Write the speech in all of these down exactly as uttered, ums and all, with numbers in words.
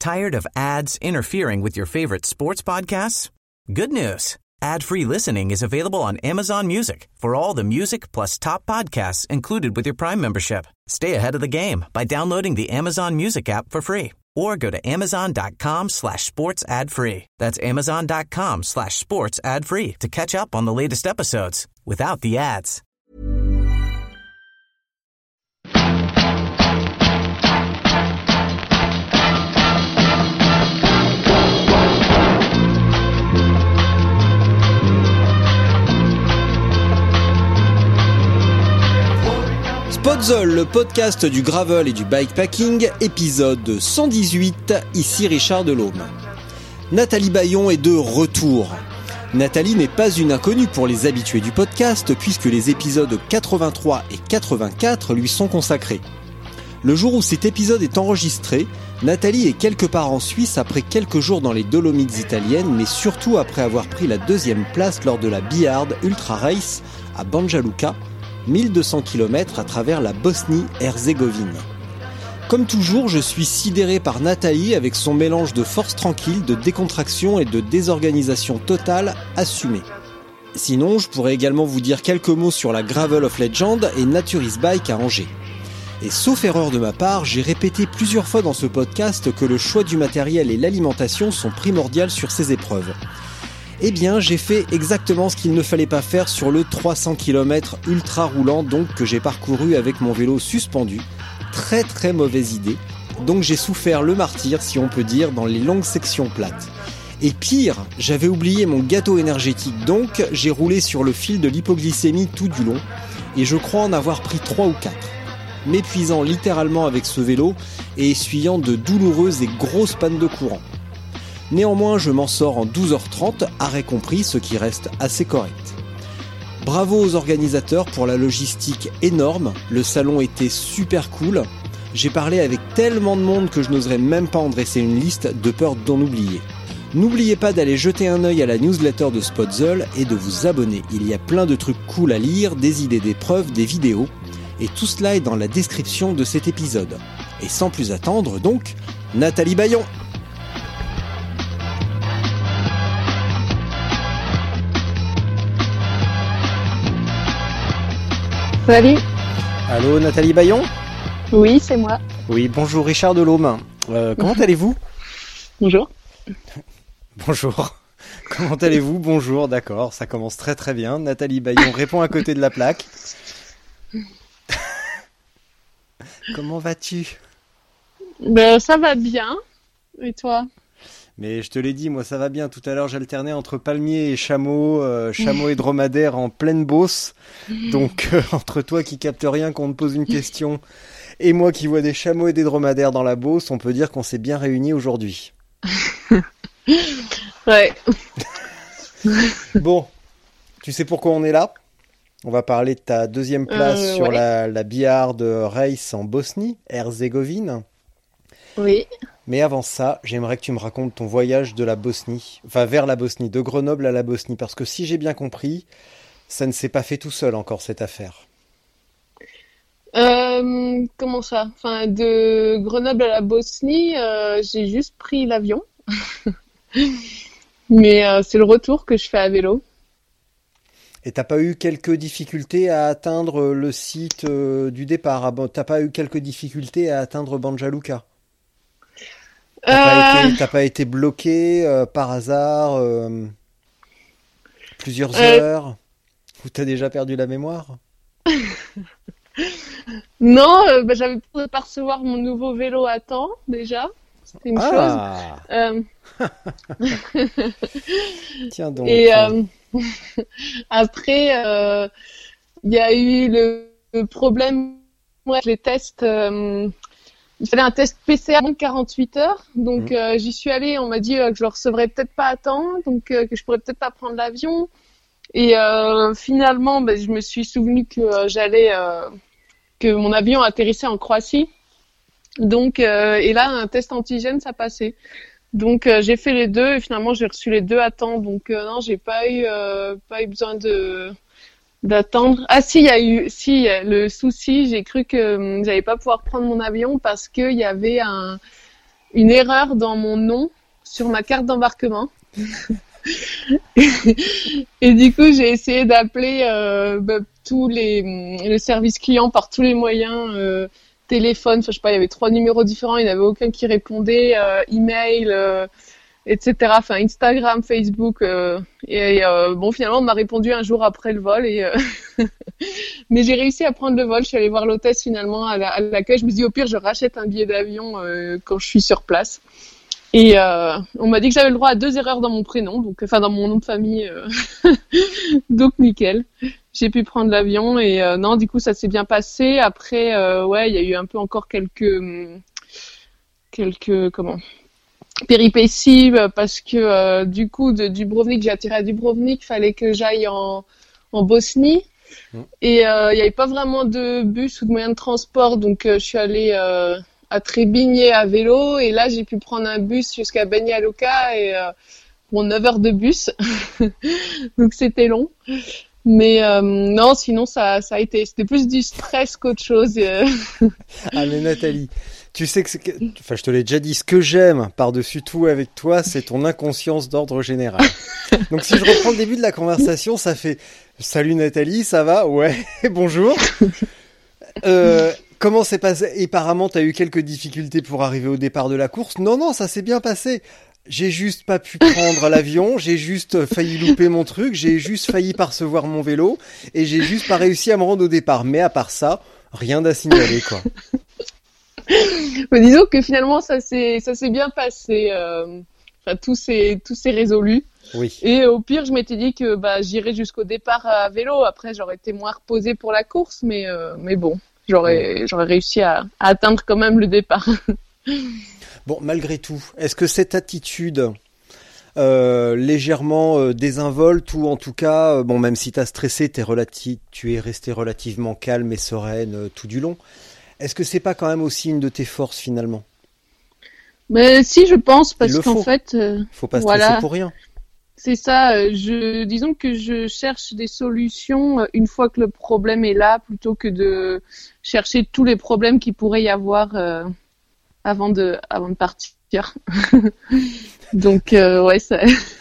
Tired of ads interfering with your favorite sports podcasts? Good news. Ad-free listening is available on Amazon Music for all the music plus top podcasts included with your Prime membership. Stay ahead of the game by downloading the Amazon Music app for free or go to amazon.com slash sports ad free. That's amazon.com slash sports ad free to catch up on the latest episodes without the ads. Podzol, le podcast du gravel et du bikepacking, épisode cent dix-huit, ici Richard Delhomme. Nathalie Bayon est de retour. Nathalie n'est pas une inconnue pour les habitués du podcast puisque les épisodes quatre-vingt-trois et quatre-vingt-quatre lui sont consacrés. Le jour où cet épisode est enregistré, Nathalie est quelque part en Suisse après quelques jours dans les Dolomites italiennes, mais surtout après avoir pris la deuxième place lors de la Bihard Ultra Race à Banja Luka, mille deux cents kilomètres à travers la Bosnie-Herzégovine. Comme toujours, je suis sidéré par Nathalie avec son mélange de force tranquille, de décontraction et de désorganisation totale assumée. Sinon, je pourrais également vous dire quelques mots sur la Gravel of Legend et Naturis Bike à Angers. Et sauf erreur de ma part, j'ai répété plusieurs fois dans ce podcast que le choix du matériel et l'alimentation sont primordiales sur ces épreuves. Eh bien, j'ai fait exactement ce qu'il ne fallait pas faire sur le trois cents kilomètres ultra roulant donc que j'ai parcouru avec mon vélo suspendu. Très très mauvaise idée. Donc j'ai souffert le martyre, si on peut dire, dans les longues sections plates. Et pire, j'avais oublié mon gâteau énergétique donc j'ai roulé sur le fil de l'hypoglycémie tout du long et je crois en avoir pris trois ou quatre. M'épuisant littéralement avec ce vélo et essuyant de douloureuses et grosses pannes de courant. Néanmoins, je m'en sors en douze heures trente, arrêt compris, ce qui reste assez correct. Bravo aux organisateurs pour la logistique énorme, le salon était super cool. J'ai parlé avec tellement de monde que je n'oserais même pas en dresser une liste de peur d'en oublier. N'oubliez pas d'aller jeter un œil à la newsletter de Podzol et de vous abonner. Il y a plein de trucs cool à lire, des idées d'épreuves, des vidéos. Et tout cela est dans la description de cet épisode. Et sans plus attendre donc, Nathalie Bayon. Salut. Allô Nathalie Bayon ? Oui, c'est moi. Oui, bonjour Richard Delhomme. Euh, comment allez-vous ? Bonjour. Bonjour. Comment allez-vous ? Bonjour, d'accord, ça commence très très bien. Nathalie Bayon répond à côté de la plaque. Comment vas-tu ? Ben, ça va bien. Et toi ? Mais je te l'ai dit, moi ça va bien. Tout à l'heure j'alternais entre palmier et chameau, euh, chameau et dromadaire en pleine Beauce. Donc euh, entre toi qui capte rien quand on te pose une question et moi qui vois des chameaux et des dromadaires dans la Beauce, on peut dire qu'on s'est bien réunis aujourd'hui. Ouais. Bon, tu sais pourquoi on est là ? On va parler de ta deuxième place euh, sur ouais. la, la Bihard Race en Bosnie, Herzégovine. Oui. Mais avant ça, j'aimerais que tu me racontes ton voyage de la Bosnie, enfin vers la Bosnie, de Grenoble à la Bosnie, parce que si j'ai bien compris, ça ne s'est pas fait tout seul encore cette affaire. Euh, comment ça ? Enfin, de Grenoble à la Bosnie, euh, j'ai juste pris l'avion. Mais euh, c'est le retour que je fais à vélo. Et t'as pas eu quelques difficultés à atteindre le site euh, du départ ? Ah bon, t'as pas eu quelques difficultés à atteindre Banja Luka ? T'as, euh... pas été, t'as pas été bloqué euh, par hasard euh, plusieurs euh... heures ? Ou t'as déjà perdu la mémoire ? Non, euh, bah, j'avais pas recevoir mon nouveau vélo à temps déjà. C'était une ah. chose. Euh... Tiens donc. Et euh... après, il euh, y a eu le, le problème avec les tests. Euh... Il fallait un test P C R en quarante-huit heures, donc mmh. euh, j'y suis allée. On m'a dit euh, que je le recevrais peut-être pas à temps, donc euh, que je pourrais peut-être pas prendre l'avion. Et euh, finalement, bah, je me suis souvenu que euh, j'allais, euh, que mon avion atterrissait en Croatie. Donc, euh, et là, un test antigène, ça passait. Donc, euh, j'ai fait les deux et finalement, j'ai reçu les deux à temps. Donc, euh, non, j'ai pas eu, euh, pas eu besoin de d'attendre. Ah si, il y a eu, si le souci, j'ai cru que euh, j'allais pas pouvoir prendre mon avion parce que il y avait un une erreur dans mon nom sur ma carte d'embarquement. Et du coup, j'ai essayé d'appeler euh, bah, tous les le service client par tous les moyens, euh, téléphone, enfin je sais pas, il y avait trois numéros différents, il n'y avait aucun qui répondait, euh, email, euh, et cetera. Enfin Instagram, Facebook, euh, et euh, bon finalement on m'a répondu un jour après le vol et euh... mais j'ai réussi à prendre le vol. Je suis allée voir l'hôtesse finalement à, la, à l'accueil. Je me suis dit au pire je rachète un billet d'avion euh, quand je suis sur place. Et euh, on m'a dit que j'avais le droit à deux erreurs dans mon prénom, donc enfin dans mon nom de famille, euh... donc nickel. J'ai pu prendre l'avion et euh, non, du coup ça s'est bien passé. Après, euh, ouais, il y a eu un peu encore quelques quelques comment péripéties parce que euh, du coup de Dubrovnik, j'ai atterri à Dubrovnik, fallait que j'aille en en Bosnie mmh. et euh, il y avait pas vraiment de bus ou de moyen de transport, donc euh, je suis allée euh, à Trebinje à vélo et là j'ai pu prendre un bus jusqu'à Banja Luka et euh, pour neuf heures de bus donc c'était long mais euh, non sinon ça ça a été c'était plus du stress qu'autre chose. Ah mais Nathalie, tu sais que, c'est que enfin je te l'ai déjà dit, ce que j'aime par-dessus tout avec toi c'est ton inconscience d'ordre général. Donc si je reprends le début de la conversation, ça fait salut Nathalie, ça va? Ouais, bonjour. Euh Comment c'est passé? Et apparemment, tu as eu quelques difficultés pour arriver au départ de la course. Non, non, ça s'est bien passé. J'ai juste pas pu prendre l'avion, j'ai juste failli louper mon truc, j'ai juste failli percevoir mon vélo et j'ai juste pas réussi à me rendre au départ. Mais à part ça, rien à signaler, quoi. Mais disons que finalement, ça s'est, ça s'est bien passé. Euh... Enfin, tout s'est, tout s'est résolu. Oui. Et au pire, je m'étais dit que bah, j'irais jusqu'au départ à vélo. Après, j'aurais été moins reposée pour la course, mais, euh... mais bon. J'aurais, j'aurais réussi à, à atteindre quand même le départ. Bon, malgré tout, est-ce que cette attitude euh, légèrement euh, désinvolte ou en tout cas, euh, bon, même si t'as stressé, t'es relati- tu es resté relativement calme et sereine euh, tout du long, est-ce que c'est pas quand même aussi une de tes forces finalement? Mais si, je pense, parce qu'en faut. fait, euh, faut pas stresser voilà. pour rien. C'est ça, je, disons que je cherche des solutions une fois que le problème est là, plutôt que de chercher tous les problèmes qu'il pourrait y avoir euh, avant de, avant de partir. Donc, euh, ouais, ça,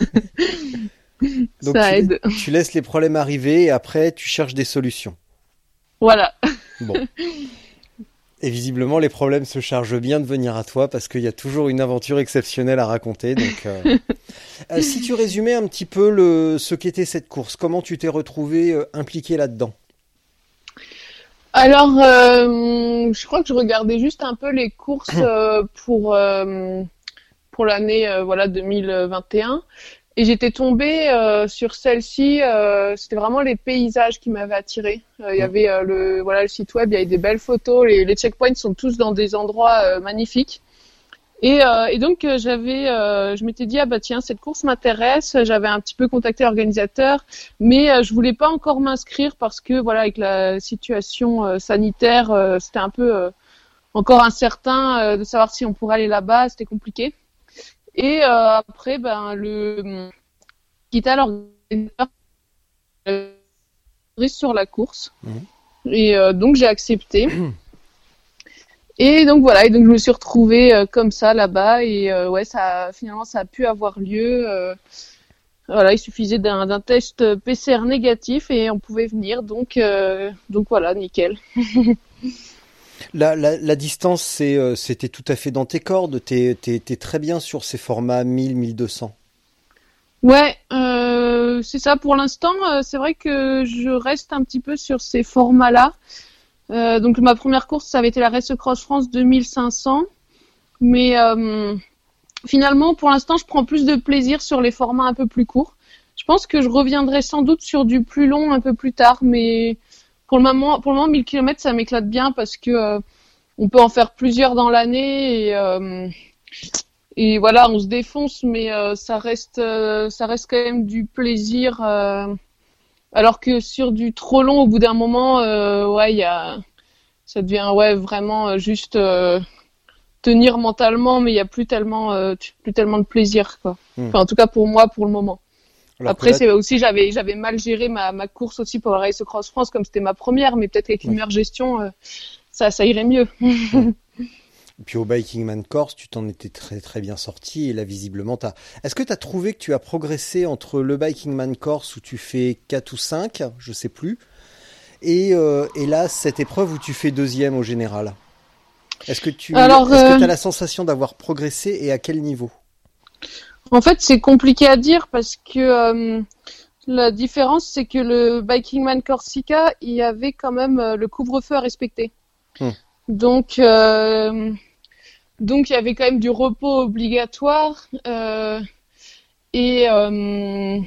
Donc ça tu, aide. Tu laisses les problèmes arriver et après, tu cherches des solutions. Voilà. Bon. Et visiblement, les problèmes se chargent bien de venir à toi parce qu'il y a toujours une aventure exceptionnelle à raconter. Donc, euh... euh, si tu résumais un petit peu le... ce qu'était cette course, comment tu t'es retrouvé euh, impliqué là-dedans? Alors, euh, je crois que je regardais juste un peu les courses euh, pour euh, pour l'année euh, voilà deux mille vingt et un. Et j'étais tombée euh, sur celle-ci. Euh, c'était vraiment les paysages qui m'avaient attirée. Euh, il y avait euh, le voilà le site web, il y avait des belles photos. Les, les checkpoints sont tous dans des endroits euh, magnifiques. Et, euh, et donc euh, j'avais, euh, je m'étais dit ah bah tiens cette course m'intéresse. J'avais un petit peu contacté l'organisateur, mais euh, je voulais pas encore m'inscrire parce que voilà avec la situation euh, sanitaire, euh, c'était un peu euh, encore incertain euh, de savoir si on pourrait aller là-bas. C'était compliqué. Et euh, après, ben le quitte à l'organisateur euh, sur la course. Mmh. Et euh, donc j'ai accepté. Mmh. Et donc voilà, et donc je me suis retrouvée euh, comme ça là-bas et euh, ouais, ça finalement ça a pu avoir lieu. Euh, voilà, il suffisait d'un, d'un test P C R négatif et on pouvait venir. Donc euh, donc voilà, nickel. La, la, la distance, c'est, euh, c'était tout à fait dans tes cordes. T'es, t'es, t'es très bien sur ces formats mille, mille deux cents. Ouais, euh, c'est ça. Pour l'instant, euh, c'est vrai que je reste un petit peu sur ces formats-là. Euh, donc ma première course, ça avait été la Race Across France deux mille cinq cents. Mais euh, finalement, pour l'instant, je prends plus de plaisir sur les formats un peu plus courts. Je pense que je reviendrai sans doute sur du plus long un peu plus tard, mais... Pour le moment, pour le moment, mille kilomètres, ça m'éclate bien parce que euh, on peut en faire plusieurs dans l'année et euh, et voilà, on se défonce, mais euh, ça reste, euh, ça reste quand même du plaisir. Euh, alors que sur du trop long, au bout d'un moment, euh, ouais, il y a, ça devient ouais vraiment juste euh, tenir mentalement, mais il y a plus tellement, euh, plus tellement de plaisir quoi. Mmh. Enfin, en tout cas pour moi, pour le moment. Alors après, là... c'est aussi, j'avais, j'avais mal géré ma, ma course aussi pour la Race Across France, comme c'était ma première, mais peut-être qu'avec une meilleure gestion, euh, ça, ça irait mieux. puis au Biking Man Course, tu t'en étais très très bien sorti et là visiblement t'as. Est-ce que tu as trouvé que tu as progressé entre le Biking Man Course où tu fais quatre ou cinq, je sais plus, et, euh, et là cette épreuve où tu fais deuxième au général? Est-ce que tu Alors, est-ce euh... que tu as la sensation d'avoir progressé et à quel niveau? En fait, c'est compliqué à dire parce que euh, la différence, c'est que le Biking Man Corsica, il y avait quand même euh, le couvre-feu à respecter. Hum. Donc, euh, donc il y avait quand même du repos obligatoire euh, et euh,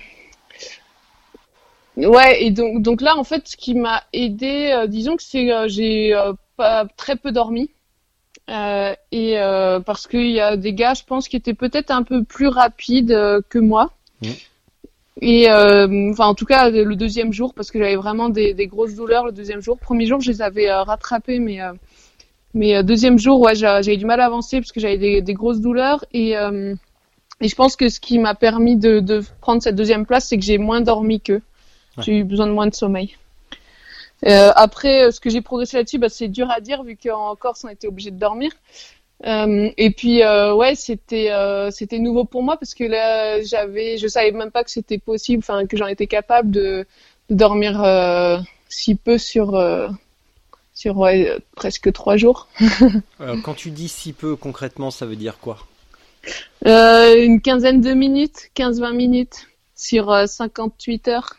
ouais. Et donc, donc là, en fait, ce qui m'a aidé, euh, disons que c'est euh, j'ai euh, pas très peu dormi. Euh, et euh, parce qu'il y a des gars, je pense, qui étaient peut-être un peu plus rapides euh, que moi. Mmh. Et euh, enfin, en tout cas, le deuxième jour, parce que j'avais vraiment des, des grosses douleurs le deuxième jour. Premier jour, je les avais euh, rattrapées, mais euh, mais euh, deuxième jour, ouais, j'avais du mal à avancer parce que j'avais des, des grosses douleurs. Et euh, et je pense que ce qui m'a permis de, de prendre cette deuxième place, c'est que j'ai moins dormi qu'eux. Ouais. J'ai eu besoin de moins de sommeil. Euh, après, ce que j'ai progressé là-dessus, bah, c'est dur à dire vu qu'en Corse, on était obligé de dormir. Euh, et puis, euh, ouais, c'était euh, c'était nouveau pour moi parce que là, j'avais, je savais même pas que c'était possible, enfin que j'en étais capable de, de dormir euh, si peu sur euh, sur ouais, presque trois jours. Alors, quand tu dis si peu, concrètement, ça veut dire quoi? euh, Une quinzaine de minutes, quinze vingt minutes sur euh, cinquante-huit heures.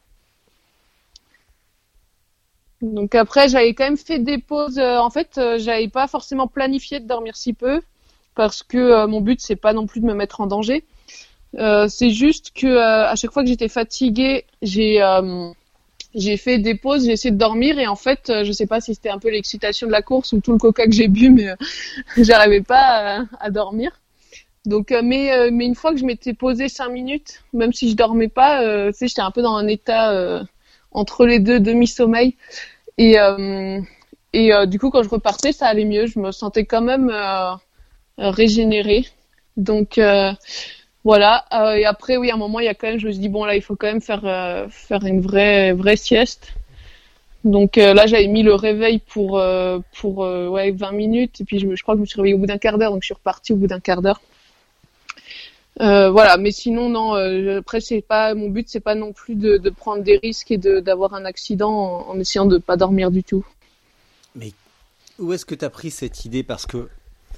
Donc après, j'avais quand même fait des pauses. Euh, en fait, euh, j'avais pas forcément planifié de dormir si peu parce que euh, mon but c'est pas non plus de me mettre en danger. Euh, c'est juste que euh, à chaque fois que j'étais fatiguée, j'ai euh, j'ai fait des pauses, j'ai essayé de dormir et en fait, euh, je sais pas si c'était un peu l'excitation de la course ou tout le coca que j'ai bu, mais euh, j'arrivais pas à, à dormir. Donc, euh, mais euh, mais une fois que je m'étais posée cinq minutes, même si je dormais pas, euh, tu sais, j'étais un peu dans un état euh, entre les deux, demi-sommeil. Et, euh, et euh, du coup, quand je repartais, ça allait mieux. Je me sentais quand même euh, régénérée. Donc, euh, voilà. Euh, et après, oui, à un moment, il y a quand même, je me suis dit, bon, là, il faut quand même faire, euh, faire une vraie, vraie sieste. Donc euh, là, j'avais mis le réveil pour, euh, pour euh, ouais, vingt minutes. Et puis, je, me, je crois que je me suis réveillée au bout d'un quart d'heure. Donc, je suis repartie au bout d'un quart d'heure. Euh, voilà, mais sinon non. Euh, après, c'est pas mon but, c'est pas non plus de, de prendre des risques et de d'avoir un accident en, en essayant de pas dormir du tout. Mais où est-ce que tu as pris cette idée? Parce que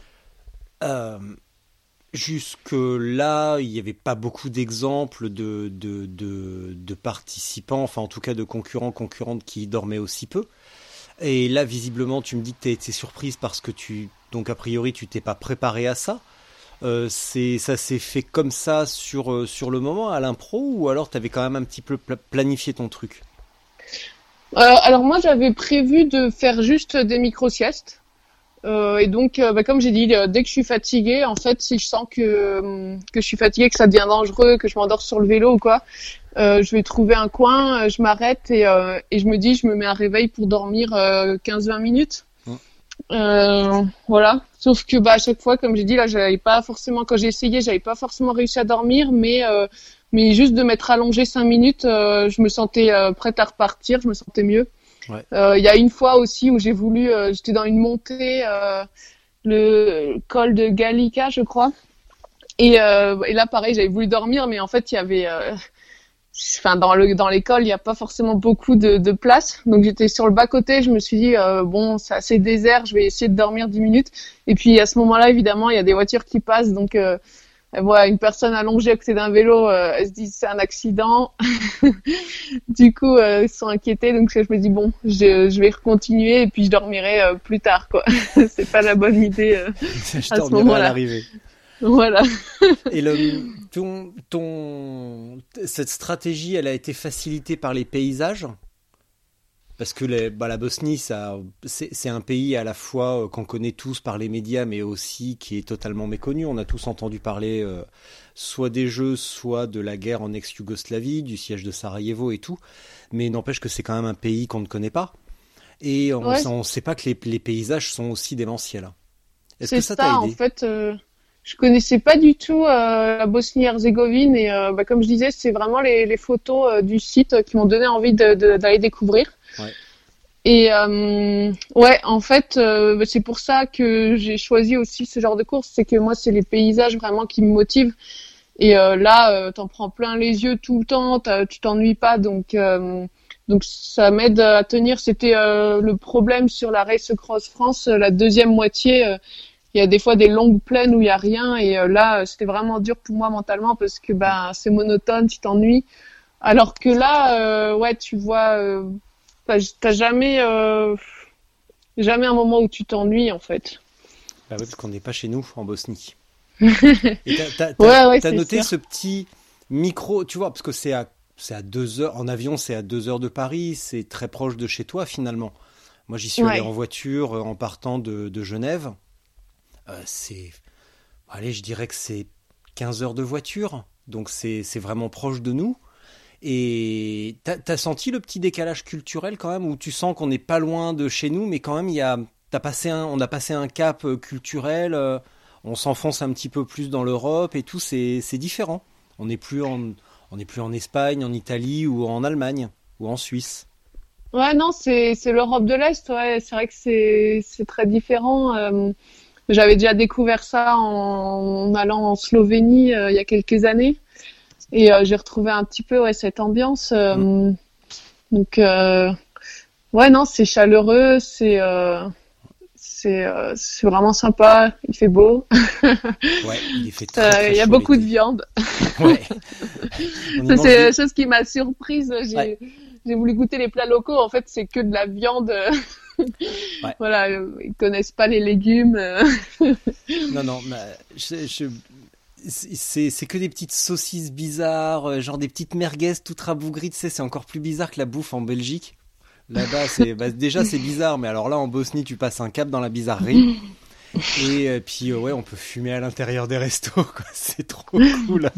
euh, jusque là, il n'y avait pas beaucoup d'exemples de, de de de participants, enfin en tout cas de concurrents concurrentes qui dormaient aussi peu. Et là, visiblement, tu me dis que tu as été surprise parce que tu donc a priori tu t'es pas préparé à ça. Euh, c'est, ça s'est fait comme ça sur, euh, sur le moment à l'impro ou alors tu avais quand même un petit peu pl- planifié ton truc? euh, Alors moi j'avais prévu de faire juste des micro-siestes euh, et donc euh, bah, comme j'ai dit, dès que je suis fatiguée, en fait si je sens que, que je suis fatiguée, que ça devient dangereux, que je m'endors sur le vélo ou quoi, euh, je vais trouver un coin, je m'arrête et, euh, et je me dis je me mets un réveil pour dormir euh, quinze vingt minutes. Euh, voilà. Sauf que bah à chaque fois, comme j'ai dit là, j'avais pas forcément quand j'ai essayé, j'avais pas forcément réussi à dormir, mais euh, mais juste de m'être allongée cinq minutes, euh, je me sentais euh, prête à repartir, je me sentais mieux. Il ouais. euh, y a une fois aussi où j'ai voulu, euh, j'étais dans une montée, euh, le col de Gallica, je crois, et, euh, et là pareil, j'avais voulu dormir, mais en fait il y avait euh, Enfin, dans le dans l'école, il n'y a pas forcément beaucoup de, de place, donc j'étais sur le bas côté. Je me suis dit euh, bon, c'est assez désert, je vais essayer de dormir dix minutes. Et puis à ce moment-là, évidemment, il y a des voitures qui passent, donc euh, elle voit une personne allongée à côté d'un vélo, euh, elle se dit c'est un accident. Du coup, euh, ils sont inquiétés, donc je me dis bon, je, je vais continuer et puis je dormirai euh, plus tard, quoi. C'est pas la bonne idée euh, je à ce moment-là. À l'arrivée. Voilà. Et le, ton, ton, cette stratégie, elle a été facilitée par les paysages, parce que les, bah, la Bosnie, ça, c'est, c'est un pays à la fois euh, qu'on connaît tous par les médias, mais aussi qui est totalement méconnu. On a tous entendu parler euh, soit des Jeux, soit de la guerre en ex-Yougoslavie, du siège de Sarajevo et tout. Mais n'empêche que c'est quand même un pays qu'on ne connaît pas. Et on ouais. ne sait pas que les, les paysages sont aussi démentiels. Est-ce c'est que ça, ça t'a aidé? En fait. Euh... Je connaissais pas du tout euh, la Bosnie-Herzégovine et euh, bah, comme je disais, c'est vraiment les, les photos euh, du site qui m'ont donné envie de, de, d'aller découvrir. Ouais. Et euh, ouais, en fait, euh, c'est pour ça que j'ai choisi aussi ce genre de course. C'est que moi, c'est les paysages vraiment qui me motivent. Et euh, là, euh, t'en prends plein les yeux tout le temps, tu t'ennuies pas, donc euh, donc ça m'aide à tenir. C'était euh, le problème sur la Race Cross France, euh, la deuxième moitié. Euh, il y a des fois des longues plaines où il y a rien, et euh, là, c'était vraiment dur pour moi mentalement parce que ben c'est monotone, tu t'ennuies. Alors que là, euh, ouais, tu vois, euh, t'as, t'as jamais euh, jamais un moment où tu t'ennuies en fait. Bah oui, parce qu'on n'est pas chez nous en Bosnie. Et t'as, t'as, t'as, ouais, ouais, t'as noté sûr. ce petit micro, tu vois, parce que c'est à, c'est à deux heures, en avion c'est à deux heures de Paris, c'est très proche de chez toi finalement. Moi j'y suis ouais. allé en voiture en partant de, de Genève. Euh, c'est, allez, je dirais que c'est quinze heures de voiture, donc c'est, c'est vraiment proche de nous. Et t'as, t'as senti le petit décalage culturel quand même, où tu sens qu'on n'est pas loin de chez nous, mais quand même il y a, t'as passé un, on a passé un cap culturel. Euh, on s'enfonce un petit peu plus dans l'Europe et tout, c'est, c'est différent. On n'est plus en, on n'est plus en Espagne, en Italie ou en Allemagne ou en Suisse. Ouais, non, c'est c'est l'Europe de l'Est. Ouais, c'est vrai que c'est c'est très différent. Euh, j'avais déjà découvert ça en, en allant en Slovénie euh, il y a quelques années, et euh, j'ai retrouvé un petit peu ouais cette ambiance. Euh, mmh. Donc euh, ouais, non, c'est chaleureux, c'est euh, C'est, euh, c'est vraiment sympa, il fait beau. Ouais, il fait très, très Il y a chaud beaucoup l'été. de viande. Ouais. Ça, c'est des... la chose qui m'a surprise. J'ai, ouais. j'ai voulu goûter les plats locaux. En fait, c'est que de la viande. Ouais. Voilà, ils connaissent pas les légumes. Non, non, mais je, je... C'est, c'est que des petites saucisses bizarres, genre des petites merguez toutes rabougries. Tu sais, c'est encore plus bizarre que la bouffe en Belgique. Là-bas, c'est, bah, déjà, c'est bizarre, mais alors là, en Bosnie, tu passes un cap dans la bizarrerie. Et euh, puis, euh, ouais, on peut fumer à l'intérieur des restos, quoi. C'est trop cool.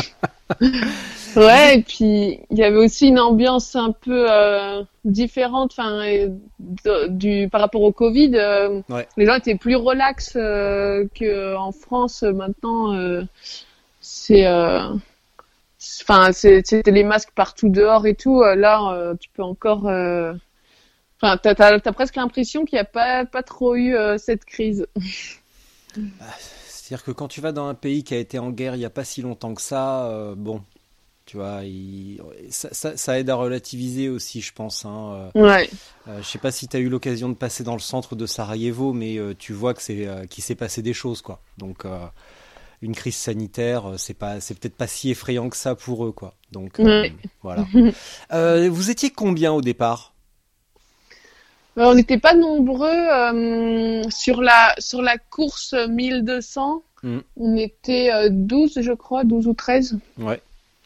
Ouais, et puis, il y avait aussi une ambiance un peu euh, différente, enfin, du, par rapport au Covid. Euh, ouais. Les gens étaient plus relax euh, qu'en France. Maintenant, euh, c'est... Euh, Enfin, c'était les masques partout dehors et tout. Là, euh, tu peux encore. Euh... Enfin, t'as, t'as, t'as presque l'impression qu'il n'y a pas, pas trop eu euh, cette crise. C'est-à-dire que quand tu vas dans un pays qui a été en guerre il n'y a pas si longtemps que ça, euh, bon, tu vois, il... ça, ça, ça aide à relativiser aussi, je pense. Hein. Ouais. Euh, je sais pas si tu as eu l'occasion de passer dans le centre de Sarajevo, mais euh, tu vois que c'est euh, qu'il s'est passé des choses, quoi. Donc. Euh... Une crise sanitaire, c'est pas, c'est peut-être pas si effrayant que ça pour eux, quoi. Donc euh, ouais. Voilà. Euh, vous étiez combien au départ ? On n'était pas nombreux euh, sur la sur la course mille deux cents. Mm. On était euh, douze, je crois, douze ou treize. Ouais.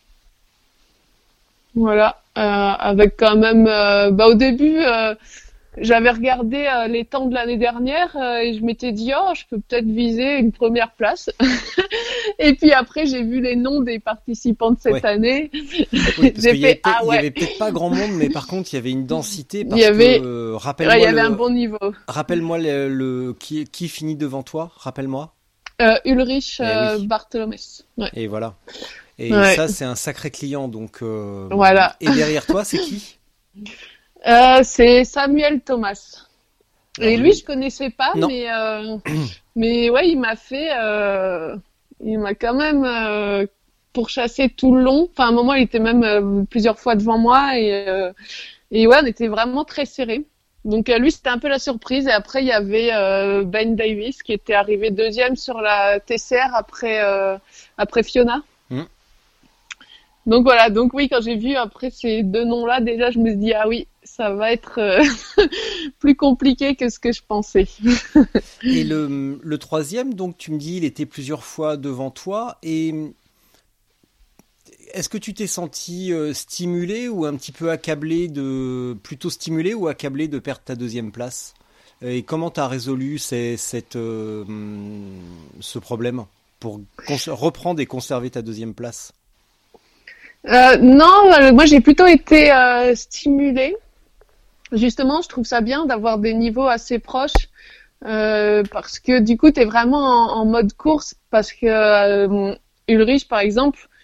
Voilà, euh, avec quand même. Euh, bah au début. Euh, J'avais regardé euh, les temps de l'année dernière euh, et je m'étais dit oh je peux peut-être viser une première place. Et puis après j'ai vu les noms des participants de cette ouais. année. Oui, j'ai fait ah ouais. Il y avait peut-être pas grand monde, mais par contre il y avait une densité parce il y avait, que euh, rappelle-moi ouais, il y avait le, un bon niveau. Rappelle-moi le, le qui qui finit devant toi, rappelle-moi. Euh, Ulrich euh, oui. Bartholomès. Ouais. Et voilà. Et ouais. Ça c'est un sacré client donc. Euh, voilà. Et derrière toi c'est qui? Euh, c'est Samuel Thomas. Et lui, je connaissais pas, non. mais euh, mais ouais, il m'a fait, euh, il m'a quand même euh, pourchassé tout le long. Enfin, à un moment, il était même euh, plusieurs fois devant moi et euh, et ouais, on était vraiment très serrés. Donc euh, lui, c'était un peu la surprise. Et après, il y avait euh, Ben Davis qui était arrivé deuxième sur la T C R après euh, après Fiona. Mm. Donc voilà, donc oui, quand j'ai vu après ces deux noms-là, déjà, je me suis dit, ah oui, ça va être euh, plus compliqué que ce que je pensais. Et le, le troisième, donc tu me dis, il était plusieurs fois devant toi. Et est-ce que tu t'es senti euh, stimulé ou un petit peu accablé de... Plutôt stimulé ou accablé de perdre ta deuxième place ? Et comment tu as résolu ces, cette, euh, ce problème pour cons- reprendre et conserver ta deuxième place ? Euh, non, euh, moi j'ai plutôt été euh, stimulée. Justement, je trouve ça bien d'avoir des niveaux assez proches euh, parce que du coup, t'es vraiment en, en mode course. Parce que euh, Ulrich, par exemple,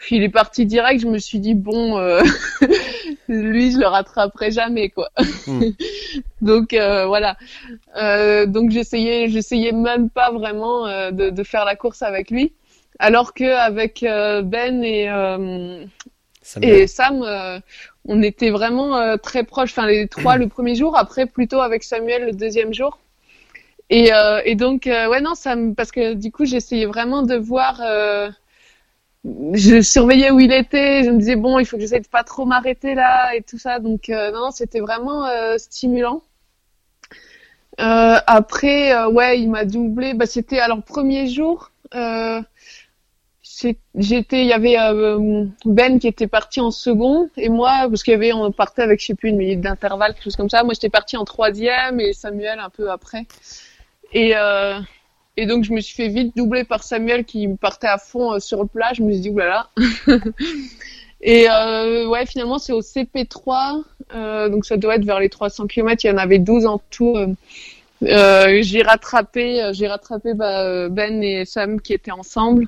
il est parti direct. Je me suis dit bon, euh, lui, je le rattraperai jamais, quoi. Mm. donc euh, voilà. Euh, donc j'essayais, j'essayais même pas vraiment euh, de, de faire la course avec lui, alors que avec euh, Ben et euh, et Sam, euh, on était vraiment euh, très proches. Enfin, les trois le premier jour, après plutôt avec Samuel le deuxième jour. Et, euh, et donc, euh, ouais, non, ça me, parce que du coup, j'essayais vraiment de voir. Euh, je surveillais où il était. Je me disais bon, il faut que j'essaie de pas trop m'arrêter là et tout ça. Donc, euh, non, c'était vraiment euh, stimulant. Euh, après, euh, ouais, il m'a doublé. Bah, c'était alors premier jour. Euh, J'étais, il y avait euh, Ben qui était parti en second et moi, parce qu'il y avait, on partait avec je sais plus une minute d'intervalle, quelque chose comme ça. Moi, j'étais partie en troisième et Samuel un peu après. Et euh, et donc je me suis fait vite doubler par Samuel qui me partait à fond euh, sur le plat. Je me suis dit oulala. et euh, ouais, finalement c'est au C P trois, euh, donc ça doit être vers les trois cents kilomètres. Il y en avait douze en tout. Euh, euh, j'ai rattrapé, j'ai rattrapé bah, Ben et Sam qui étaient ensemble.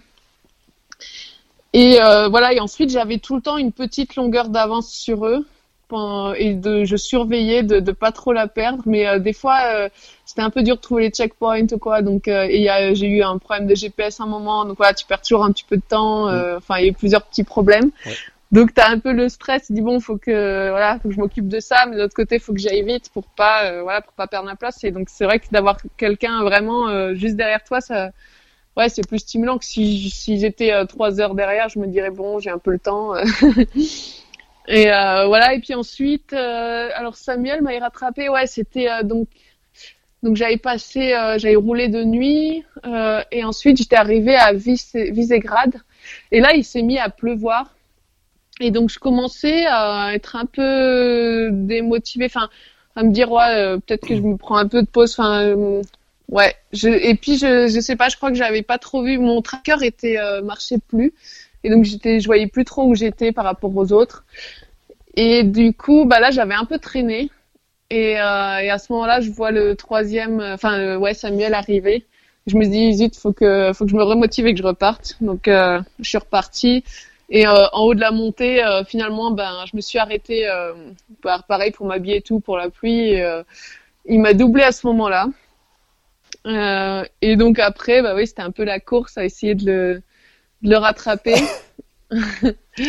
Et euh, voilà, et ensuite j'avais tout le temps une petite longueur d'avance sur eux et de, je surveillais de, de pas trop la perdre, mais euh, des fois euh, c'était un peu dur de trouver les checkpoints ou quoi, donc euh, et y a, j'ai eu un problème de G P S à un moment, donc voilà, tu perds toujours un petit peu de temps, euh, enfin il y a eu plusieurs petits problèmes, ouais. Donc t'as un peu le stress, tu dis bon faut que voilà faut que je m'occupe de ça, mais de l'autre côté faut que j'aille vite pour pas euh, voilà pour pas perdre ma place, et donc c'est vrai que d'avoir quelqu'un vraiment euh, juste derrière toi, ça ouais, c'est plus stimulant que si, si j'étais euh, trois heures derrière, je me dirais bon, j'ai un peu le temps. et euh, voilà. Et puis ensuite, euh, alors Samuel m'a rattrapé. Ouais, c'était euh, donc donc j'avais passé, euh, j'avais roulé de nuit euh, et ensuite j'étais arrivée à Visegrad. Et là, il s'est mis à pleuvoir. Et donc je commençais à être un peu démotivée, enfin à me dire ouais, euh, peut-être que je me prends un peu de pause. Enfin. Euh, Ouais, je, et puis je, je sais pas, je crois que j'avais pas trop vu, mon tracker était euh, marchait plus, et donc j'étais, je voyais plus trop où j'étais par rapport aux autres, et du coup, bah là j'avais un peu traîné, et, euh, et à ce moment-là, je vois le troisième, enfin euh, ouais Samuel arriver, je me dis zut, faut que faut que je me remotive et que je reparte, donc euh, je suis repartie, et euh, en haut de la montée, euh, finalement, ben je me suis arrêtée, euh, pareil pour m'habiller et tout pour la pluie, et, euh, il m'a doublé à ce moment-là. Euh, et donc après, bah oui, c'était un peu la course à essayer de le, de le rattraper. euh,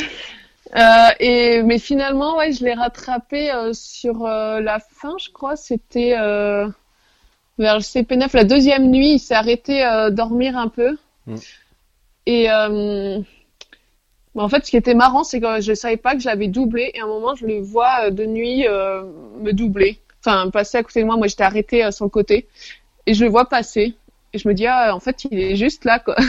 et mais finalement, ouais, je l'ai rattrapé euh, sur euh, la fin, je crois. C'était euh, vers le C P neuf, la deuxième nuit. Il s'est arrêté euh, dormir un peu. Mm. Et euh, bah, en fait, ce qui était marrant, c'est que je savais pas que je l'avais doublé. Et à un moment, je le vois euh, de nuit euh, me doubler, enfin passer à côté de moi. Moi, j'étais arrêtée euh, sur le côté. Et je le vois passer. Et je me dis, ah, en fait, il est juste là, quoi.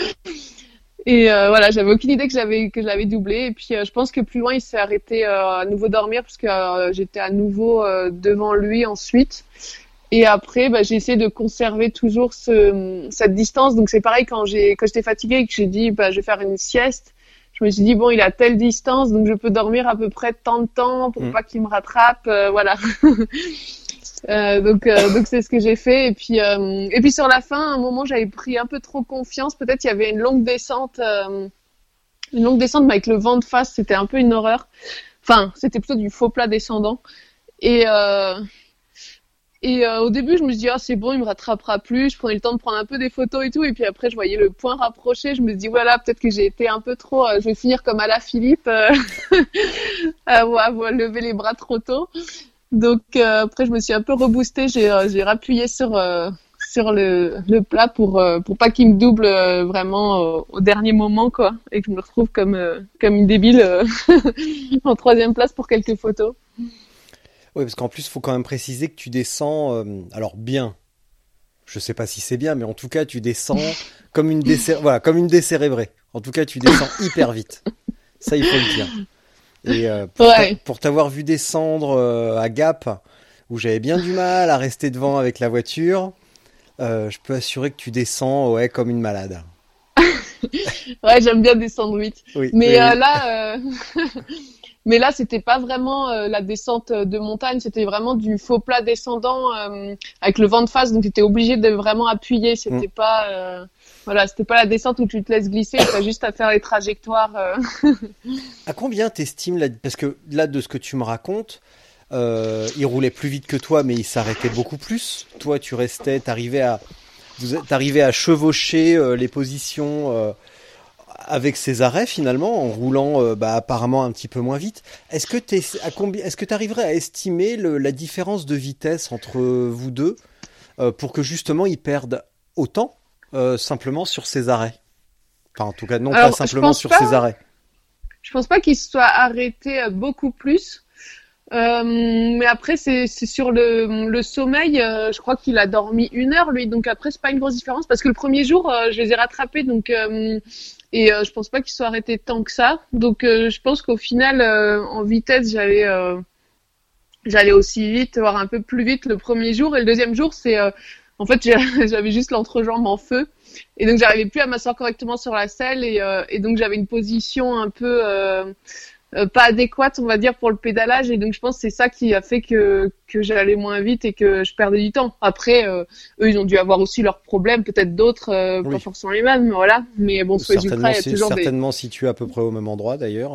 et euh, voilà, j'avais aucune idée que j'avais que je l'avais doublé. Et puis, euh, je pense que plus loin, il s'est arrêté euh, à nouveau dormir parce que euh, j'étais à nouveau euh, devant lui ensuite. Et après, bah, j'ai essayé de conserver toujours ce, cette distance. Donc, c'est pareil quand j'ai quand j'étais fatiguée et que j'ai dit, bah, je vais faire une sieste. Je me suis dit, bon, il a telle distance, donc je peux dormir à peu près tant de temps pour mmh. pas qu'il me rattrape. Euh, voilà. Euh, donc euh, donc c'est ce que j'ai fait, et puis euh, et puis sur la fin, à un moment j'avais pris un peu trop confiance, peut-être il y avait une longue descente euh, une longue descente mais avec le vent de face, c'était un peu une horreur, enfin c'était plutôt du faux plat descendant, et euh, et euh, au début je me suis dit ah c'est bon, il me rattrapera plus, je prenais le temps de prendre un peu des photos et tout, et puis après je voyais le point rapproché, je me suis dit voilà, peut-être que j'ai été un peu trop, euh, je vais finir comme Alaphilippe euh, à avoir levé les bras trop tôt. Donc euh, après je me suis un peu reboostée, j'ai euh, j'ai rappuyé sur euh, sur le le plat pour euh, pour pas qu'il me double euh, vraiment euh, au dernier moment, quoi, et que je me retrouve comme euh, comme une débile euh, en troisième place pour quelques photos. Oui, parce qu'en plus il faut quand même préciser que tu descends euh, alors bien. Je sais pas si c'est bien, mais en tout cas tu descends comme une décé... voilà, comme une décérébrée. En tout cas, tu descends hyper vite. Ça il faut le dire. Et euh, pour, ouais. ta, pour t'avoir vu descendre euh, à Gap, où j'avais bien du mal à rester devant avec la voiture, euh, je peux assurer que tu descends ouais, comme une malade. Ouais, j'aime bien descendre vite. Oui, mais oui, euh, oui. là, euh... mais là, c'était pas vraiment euh, la descente de montagne, c'était vraiment du faux plat descendant euh, avec le vent de face, donc t'étais obligé de vraiment appuyer. C'était mm. pas, euh... voilà, c'était pas la descente où tu te laisses glisser, t'as juste à faire les trajectoires. Euh... À combien t'estimes la... Parce que là, de ce que tu me racontes, euh, il roulait plus vite que toi, mais il s'arrêtait beaucoup plus. Toi, tu restais, t'arrivais à, t'arrivais à chevaucher euh, les positions euh, avec ses arrêts finalement, en roulant euh, bah, apparemment un petit peu moins vite. Est-ce que t'es, à combien, est-ce que t'arriverais à estimer le, la différence de vitesse entre vous deux euh, pour que justement ils perdent autant euh, simplement sur ses arrêts? Enfin, en tout cas, non Alors, pas simplement sur pas, ses arrêts. Je pense pas qu'il se soit arrêté beaucoup plus. Euh, mais après, c'est, c'est sur le, le sommeil. Euh, je crois qu'il a dormi une heure, lui. Donc après, c'est pas une grosse différence parce que le premier jour, euh, je les ai rattrapés. Donc euh, et euh, je pense pas qu'il soit arrêté tant que ça. Donc euh, je pense qu'au final, euh, en vitesse, j'allais euh, j'allais aussi vite, voire un peu plus vite le premier jour. Et le deuxième jour, c'est euh, en fait, j'avais juste l'entrejambe en feu. Et donc, j'arrivais plus à m'asseoir correctement sur la selle. Et, euh, et donc, j'avais une position un peu euh, euh, pas adéquate, on va dire, pour le pédalage. Et donc, je pense que c'est ça qui a fait que, que j'allais moins vite et que je perdais du temps. Après, euh, eux, ils ont dû avoir aussi leurs problèmes. Peut-être d'autres, euh, oui. Pas forcément les mêmes, voilà. Mais bon, sur les ultras, il y a toujours des... Certainement situé à peu près au même endroit, d'ailleurs.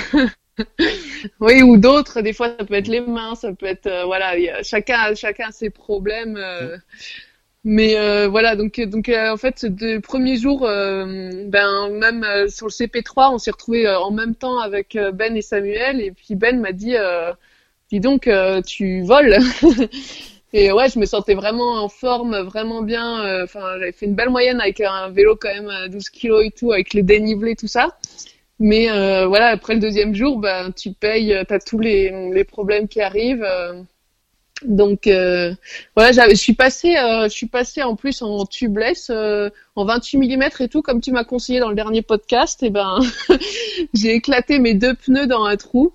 Oui, ou d'autres. Des fois, ça peut être les mains, ça peut être... Euh, voilà, y a, chacun, chacun a ses problèmes. Euh, mmh. Mais euh, voilà, donc donc euh, en fait, le premier jour, euh, ben même euh, sur le C P trois, on s'est retrouvés euh, en même temps avec euh, Ben et Samuel, et puis Ben m'a dit, euh, dis donc, euh, tu voles. Et ouais, je me sentais vraiment en forme, vraiment bien. Enfin, euh, j'avais fait une belle moyenne avec un vélo quand même à douze kilos et tout, avec les dénivelés, tout ça. Mais euh, voilà, après le deuxième jour, ben tu payes, t'as tous les les problèmes qui arrivent. Euh, Donc euh, voilà, j'avais, je suis passée, euh, je suis passée en plus en tubeless, euh, en vingt-huit millimètres et tout, comme tu m'as conseillé dans le dernier podcast. Et ben, j'ai éclaté mes deux pneus dans un trou.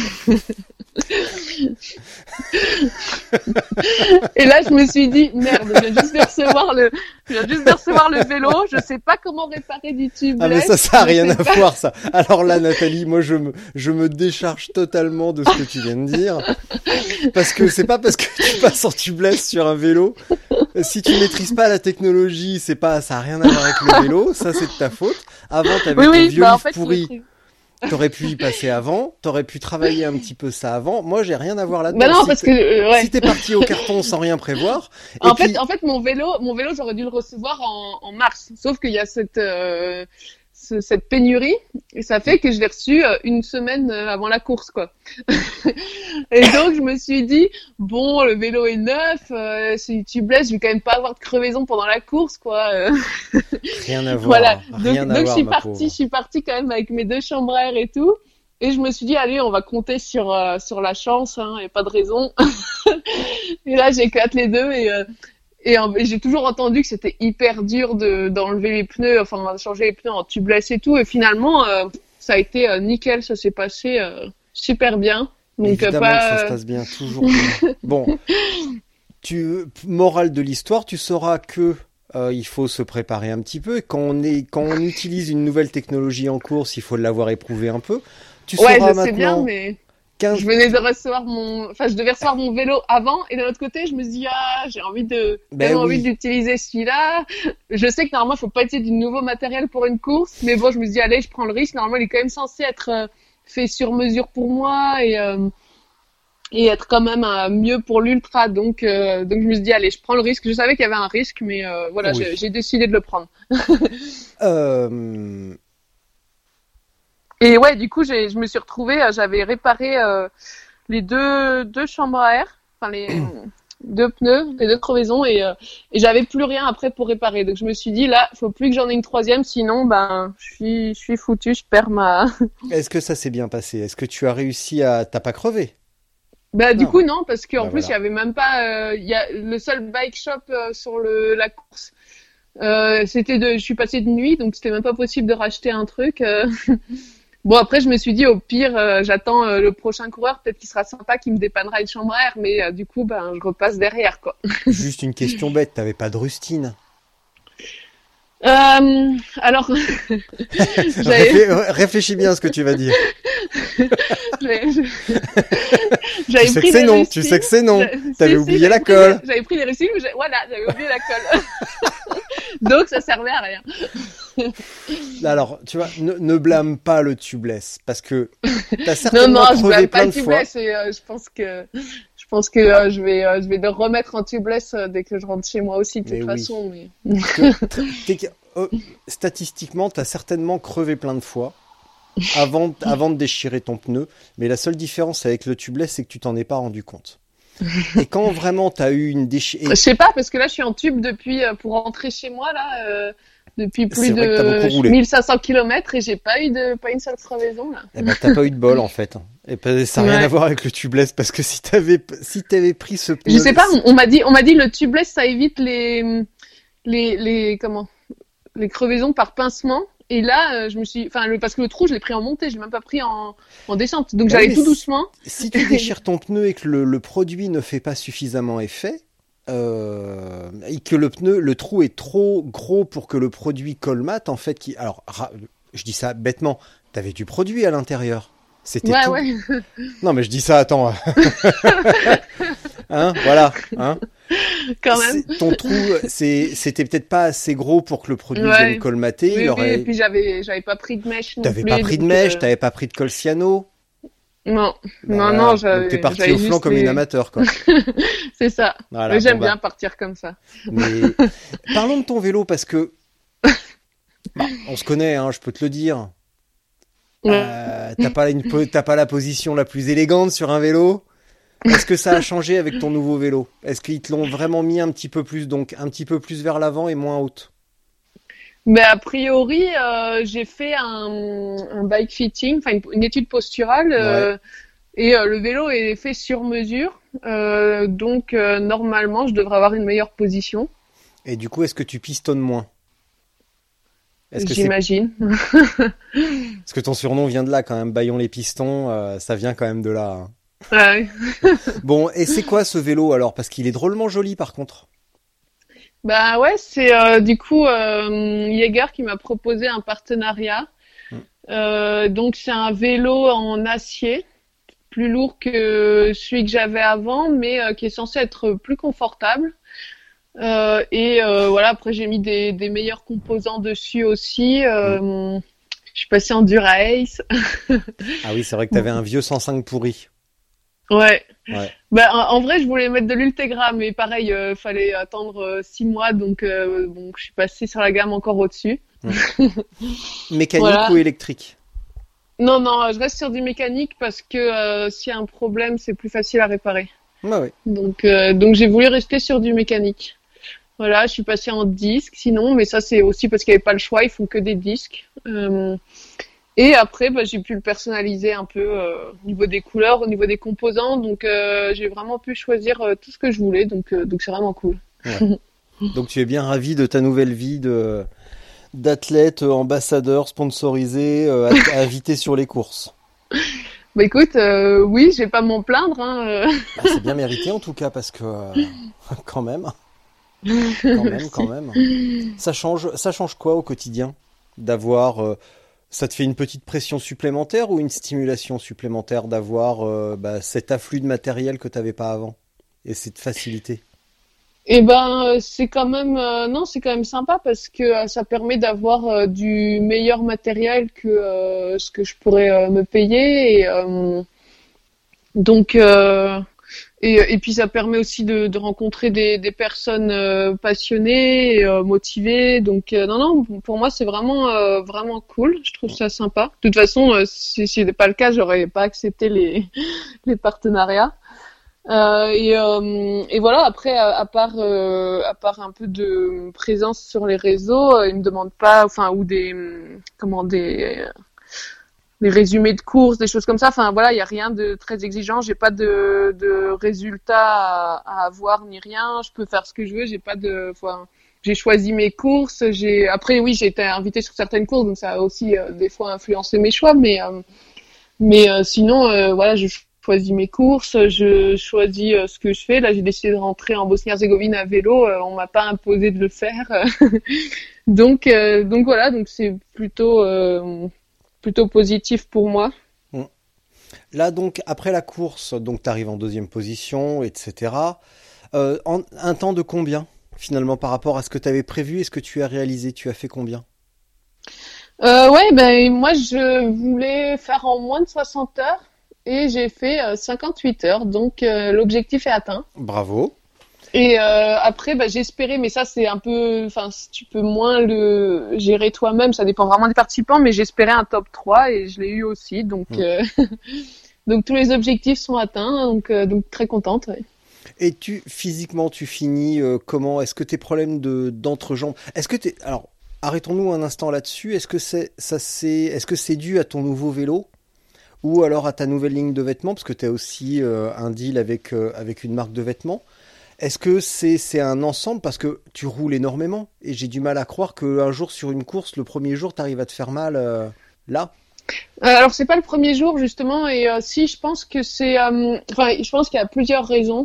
Et là, je me suis dit merde, je viens juste de recevoir le, je viens juste de recevoir le vélo. Je sais pas comment réparer du tubeless. Ah mais ça, ça a rien à pas... voir ça. Alors là, Nathalie, moi je me, je me décharge totalement de ce que tu viens de dire, parce que c'est pas parce que tu passes en tubeless sur un vélo, si tu maîtrises pas la technologie, c'est pas, ça a rien à voir avec le vélo. Ça, c'est de ta faute. Avant, t'avais oui, ton oui, vieux bah, livre en fait, pourri. T'aurais pu y passer avant, t'aurais pu travailler un petit peu ça avant. Moi, j'ai rien à voir là-dedans. Bah non, si parce que euh, ouais. Si t'es parti au carton sans rien prévoir. En et fait, puis... en fait, mon vélo, mon vélo, j'aurais dû le recevoir en, en mars. Sauf qu'il y a cette euh, ce, cette pénurie et ça fait que je l'ai reçu euh, une semaine avant la course, quoi. Et donc, je me suis dit bon, le vélo est neuf, euh, si tu blesses, je vais quand même pas avoir de crevaison pendant la course, quoi. Rien à voir. Voilà. Rien donc, à donc voir, je suis ma partie, pauvre. je suis partie quand même avec mes deux chambres à air et tout. Et je me suis dit, allez, on va compter sur euh, sur la chance, hein, et pas de raison. Et là, j'éclate les deux et euh, et, euh, et j'ai toujours entendu que c'était hyper dur de d'enlever les pneus, enfin, on va changer les pneus en tubeless et tout. Et finalement, euh, ça a été euh, nickel, ça s'est passé euh, super bien. Donc évidemment pas... que ça se passe bien, toujours bien. Bon, tu morale de l'histoire, tu sauras que Euh, il faut se préparer un petit peu. Et quand on est, quand on utilise une nouvelle technologie en course, il faut l'avoir éprouvé un peu. Tu ouais, sauras je sais bien, mais quinze... je venais de recevoir mon, enfin, je devais recevoir mon vélo avant, et de l'autre côté, je me dis ah, j'ai envie de, ben tellement oui. envie d'utiliser celui-là. Je sais que normalement, il faut pas utiliser du nouveau matériel pour une course, mais bon, je me dis allez, je prends le risque. Normalement, il est quand même censé être euh, fait sur mesure pour moi et euh, et être quand même euh, mieux pour l'ultra. Donc, euh, donc je me suis dit, allez, je prends le risque. Je savais qu'il y avait un risque, mais euh, voilà, oui. j'ai, j'ai décidé de le prendre. euh... Et ouais, du coup, j'ai, je me suis retrouvée, j'avais réparé euh, les deux, deux chambres à air, enfin les deux pneus, les deux crevaisons, et, euh, et j'avais plus rien après pour réparer. Donc je me suis dit, là, faut plus que j'en ai une troisième, sinon, ben, je suis, je suis foutue, je perds ma... Est-ce que ça s'est bien passé? Est-ce que tu as réussi à... T'as pas crevé? Bah du non. coup non, parce qu'en bah, plus il voilà. y avait même pas, il euh, y a le seul bike shop euh, sur le la course. Euh, c'était de, je suis passée de nuit, donc c'était même pas possible de racheter un truc. Euh... Bon après je me suis dit au pire euh, j'attends euh, le prochain coureur, peut-être qu'il sera sympa, qui me dépannera une chambre à air, mais euh, du coup ben je repasse derrière quoi. Juste une question bête, t'avais pas de rustine? Euh, alors, j'avais... réfléchis bien à ce que tu vas dire. j'avais, j'avais tu sais pris que c'est non, rustines. Tu sais que c'est non. J'avais si, oublié si, la colle. J'avais pris les rustines, mais j'ai... voilà, j'avais oublié la colle. Donc ça servait à rien. Alors, tu vois, ne, ne blâme pas le tubeless parce que t'as certainement non, non, crevé je blâme plein pas de le fois. tubeless et euh, je pense que je pense que euh, je vais euh, je vais le remettre en tubeless euh, dès que je rentre chez moi aussi de toute Mais oui. façon. Mais... Que, t'es, euh, statistiquement, t'as certainement crevé plein de fois avant, avant de déchirer ton pneu. Mais la seule différence avec le tubeless, c'est que tu t'en es pas rendu compte. Et quand vraiment t'as eu une déchirure... Je sais pas, parce que là, je suis en tube depuis, euh, pour rentrer chez moi, là, euh, depuis plus de mille cinq cents kilomètres et j'ai pas eu de, pas une seule crevaison, là. Eh ben, t'as pas eu de bol, en fait. Et ça n'a rien ouais. à voir avec le tubeless, parce que si t'avais, si t'avais pris ce pneu... Je sais pas, on, on m'a dit, on m'a dit, le tubeless, ça évite les, les, les, comment, les crevaisons par pincement. Et là, euh, je me suis, enfin, le, parce que le trou, je l'ai pris en montée, je l'ai même pas pris en, en descente. Donc, bah j'allais oui, tout doucement. Si, si tu déchires ton pneu et que le, le produit ne fait pas suffisamment effet, euh, et que le pneu, le trou est trop gros pour que le produit colmate, en fait, qui, alors, je dis ça bêtement, t'avais du produit à l'intérieur. C'était ouais, tout. Ouais. Non, mais je dis ça, attends. Hein, voilà, hein. Quand même. C'est, ton trou, c'est, c'était peut-être pas assez gros pour que le produit ouais. vienne colmater. Oui, il aurait... oui, et puis j'avais, j'avais pas pris de mèche non T'avais plus. pas pris de mèche, euh... t'avais pas pris de col cyano. Non, bah, non, voilà. non, j'avais. Donc t'es parti au flanc comme les... une amateur, quoi. C'est ça. Voilà, mais j'aime bon, bien bah. partir comme ça. Mais parlons de ton vélo parce que bah, on se connaît, hein, je peux te le dire. Ouais. Euh, t'as pas une, t'as pas la position la plus élégante sur un vélo. Est-ce que ça a changé avec ton nouveau vélo? Est-ce qu'ils te l'ont vraiment mis un petit peu plus, donc un petit peu plus vers l'avant et moins haute? Mais a priori, euh, j'ai fait un, un bike fitting, enfin une, une étude posturale, euh, ouais. et euh, le vélo est fait sur mesure, euh, donc euh, normalement, je devrais avoir une meilleure position. Et du coup, est-ce que tu pistonnes moins? Est-ce que J'imagine. Parce que ton surnom vient de là quand même, Bayon les pistons, euh, ça vient quand même de là. Hein. Ouais. Bon, et c'est quoi ce vélo alors? Parce qu'il est drôlement joli par contre. Bah ouais, c'est euh, du coup euh, Jaeger qui m'a proposé un partenariat. Mmh. Euh, donc c'est un vélo en acier, plus lourd que celui que j'avais avant, mais euh, qui est censé être plus confortable. Euh, et euh, voilà, après j'ai mis des, des meilleurs composants dessus aussi. Euh, mmh. Je suis passée en Dura-Ace. Ah oui, c'est vrai que t'avais un vieux cent cinq pourri. Ouais. ouais. Bah, en, en vrai, je voulais mettre de l'Ultegra, mais pareil, euh, fallait attendre euh, six mois, donc euh, bon, je suis passée sur la gamme encore au-dessus. Mmh. Mécanique voilà. Ou électrique? Non, non, je reste sur du mécanique parce que euh, s'il y a un problème, c'est plus facile à réparer. Ah ouais. Donc, euh, donc j'ai voulu rester sur du mécanique. Voilà, je suis passée en disque, sinon, mais ça c'est aussi parce qu'il n'y avait pas le choix, ils font que des disques. Euh, Et après, bah, j'ai pu le personnaliser un peu euh, au niveau des couleurs, au niveau des composants. Donc, euh, j'ai vraiment pu choisir euh, tout ce que je voulais. Donc, euh, donc c'est vraiment cool. Ouais. Donc, tu es bien ravi de ta nouvelle vie de d'athlète, ambassadeur, sponsorisé, euh, invité sur les courses. Bah écoute, euh, oui, je vais pas m'en plaindre. Hein. Bah, c'est bien mérité en tout cas parce que euh, quand même, quand même, quand même. Ça change, ça change quoi au quotidien d'avoir euh, ça te fait une petite pression supplémentaire ou une stimulation supplémentaire d'avoir euh, bah, cet afflux de matériel que tu n'avais pas avant et cette facilité? Eh ben, c'est quand même euh, non, c'est quand même sympa parce que euh, ça permet d'avoir euh, du meilleur matériel que euh, ce que je pourrais euh, me payer et euh, donc euh, et, et puis ça permet aussi de, de rencontrer des, des personnes euh, passionnées, et, euh, motivées. Donc euh, non non, pour moi c'est vraiment euh, vraiment cool. Je trouve ça sympa. De toute façon, euh, si c'était pas le cas, j'aurais pas accepté les les partenariats. Euh, et, euh, et voilà. Après, à, à part euh, à part un peu de présence sur les réseaux, euh, ils me demandent pas, enfin ou des comment des des résumés de courses, des choses comme ça. Enfin voilà, il y a rien de très exigeant. J'ai pas de de résultats à, à avoir ni rien. Je peux faire ce que je veux. J'ai pas de, enfin, j'ai choisi mes courses. J'ai après oui, j'ai été invitée sur certaines courses, donc ça a aussi euh, des fois influencé mes choix. Mais euh, mais euh, sinon euh, voilà, je choisis mes courses, je choisis euh, ce que je fais. Là, j'ai décidé de rentrer en Bosnie-Herzégovine à vélo. Euh, on m'a pas imposé de le faire. donc euh, donc voilà, donc c'est plutôt euh, plutôt positif pour moi. Là, donc, après la course, donc tu arrives en deuxième position, et cetera. Euh, en, un temps de combien finalement, par rapport à ce que tu avais prévu et ce que tu as réalisé? Tu as fait combien? Euh, ouais, ben moi je voulais faire en moins de soixante heures et j'ai fait euh, cinquante-huit heures, donc euh, l'objectif est atteint. Bravo. Et euh, après, bah, j'espérais, mais ça c'est un peu, enfin tu peux moins le gérer toi-même, ça dépend vraiment des participants, mais j'espérais un top trois et je l'ai eu aussi, donc mmh. euh, donc tous les objectifs sont atteints, donc euh, donc très contente. Ouais. Et tu physiquement tu finis euh, comment? Est-ce que tes problèmes de d'entrejambe, est-ce que t'es alors arrêtons-nous un instant là-dessus. Est-ce que c'est ça c'est est-ce que c'est dû à ton nouveau vélo ou alors à ta nouvelle ligne de vêtements, parce que tu as aussi euh, un deal avec euh, avec une marque de vêtements? Est-ce que c'est c'est un ensemble, parce que tu roules énormément et j'ai du mal à croire qu'un jour sur une course, le premier jour, tu arrives à te faire mal euh, là? Euh, alors c'est pas le premier jour justement, et euh, si je pense que c'est euh, enfin je pense qu'il y a plusieurs raisons.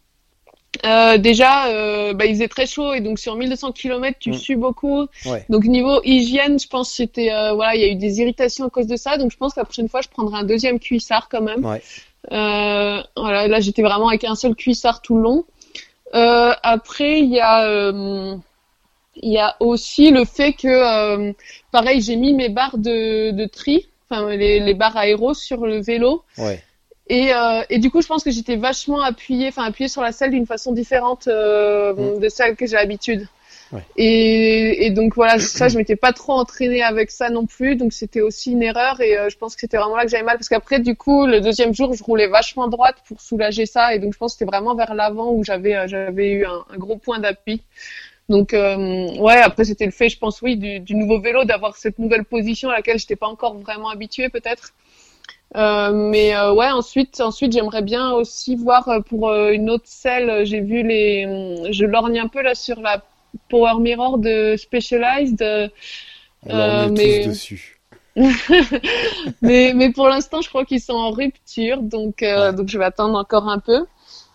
Euh, déjà, euh, bah, il faisait très chaud et donc sur mille deux cents kilomètres, tu mmh. sues beaucoup. Ouais. Donc niveau hygiène, je pense que c'était euh, voilà, il y a eu des irritations à cause de ça. Donc je pense que la prochaine fois, je prendrai un deuxième cuissard quand même. Ouais. Euh, voilà, là j'étais vraiment avec un seul cuissard tout le long. Euh, après, il y a euh, il y a aussi le fait que euh, pareil, j'ai mis mes barres de de tri, enfin les les barres aéros sur le vélo. Ouais. Et, euh, et du coup, je pense que j'étais vachement appuyée, enfin appuyée sur la selle d'une façon différente euh, mmh. de celle que j'ai l'habitude. Ouais. Et, et donc voilà, ça, je m'étais pas trop entraînée avec ça non plus, donc c'était aussi une erreur. Et euh, je pense que c'était vraiment là que j'avais mal, parce qu'après, du coup, le deuxième jour, je roulais vachement droite pour soulager ça, et donc je pense que c'était vraiment vers l'avant où j'avais euh, j'avais eu un, un gros point d'appui. Donc euh, ouais, après c'était le fait, je pense, oui, du, du nouveau vélo, d'avoir cette nouvelle position à laquelle j'étais pas encore vraiment habituée peut-être. Euh, mais euh, ouais, ensuite, ensuite, j'aimerais bien aussi voir euh, pour euh, une autre selle. J'ai vu les, je lorgne un peu là sur la Power Mirror de Specialized. Euh, On lorgne mais... tous dessus. mais mais pour l'instant, je crois qu'ils sont en rupture, donc euh, ouais. donc je vais attendre encore un peu.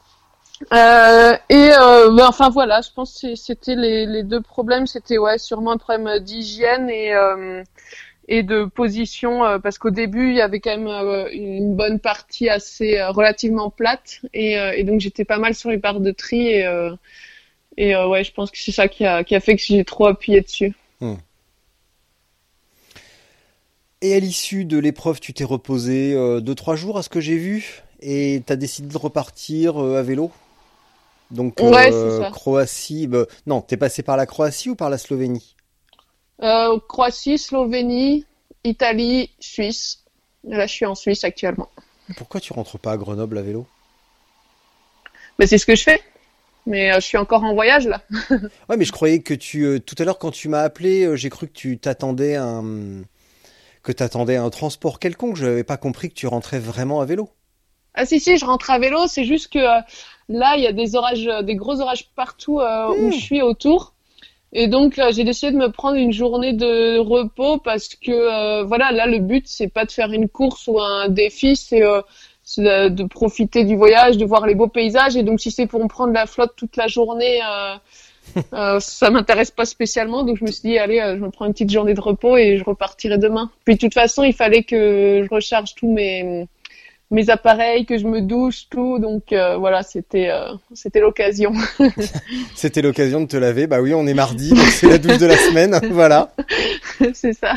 Euh, et euh, ben, enfin voilà, je pense que c'était les les deux problèmes. C'était ouais, sûrement un problème d'hygiène et euh, et de position, euh, parce qu'au début il y avait quand même euh, une bonne partie assez euh, relativement plate, et, euh, et donc j'étais pas mal sur les barres de tri, et, euh, et euh, ouais, je pense que c'est ça qui a, qui a fait que j'ai trop appuyé dessus. Hmm. Et à l'issue de l'épreuve, tu t'es reposé euh, deux trois jours à ce que j'ai vu, et t'as décidé de repartir euh, à vélo. Donc euh, ouais, c'est ça. Croatie, bah, non, t'es passé par la Croatie ou par la Slovénie? Euh, Croatie, Slovénie, Italie, Suisse. Là, je suis en Suisse actuellement. Pourquoi tu rentres pas à Grenoble à vélo? Ben, c'est ce que je fais. Mais euh, je suis encore en voyage là. Ouais, mais je croyais que tu euh, tout à l'heure quand tu m'as appelé, euh, j'ai cru que tu t'attendais à un que t'attendais à un transport quelconque. Je n'avais pas compris que tu rentrais vraiment à vélo. Ah si si, je rentre à vélo. C'est juste que euh, là, il y a des orages, des gros orages partout euh, mmh. où je suis autour. Et donc là, j'ai décidé de me prendre une journée de repos, parce que euh, voilà, là le but c'est pas de faire une course ou un défi, c'est, euh, c'est de, de profiter du voyage, de voir les beaux paysages. Et donc si c'est pour me prendre la flotte toute la journée, euh, euh, ça m'intéresse pas spécialement. Donc je me suis dit allez, euh, je me prends une petite journée de repos et je repartirai demain. Puis de toute façon, il fallait que je recharge tous mes mes appareils, que je me douche, tout, donc euh, voilà, c'était euh, c'était l'occasion. C'était l'occasion de te laver. Bah oui, on est mardi, donc c'est la douche de la semaine, voilà. C'est ça.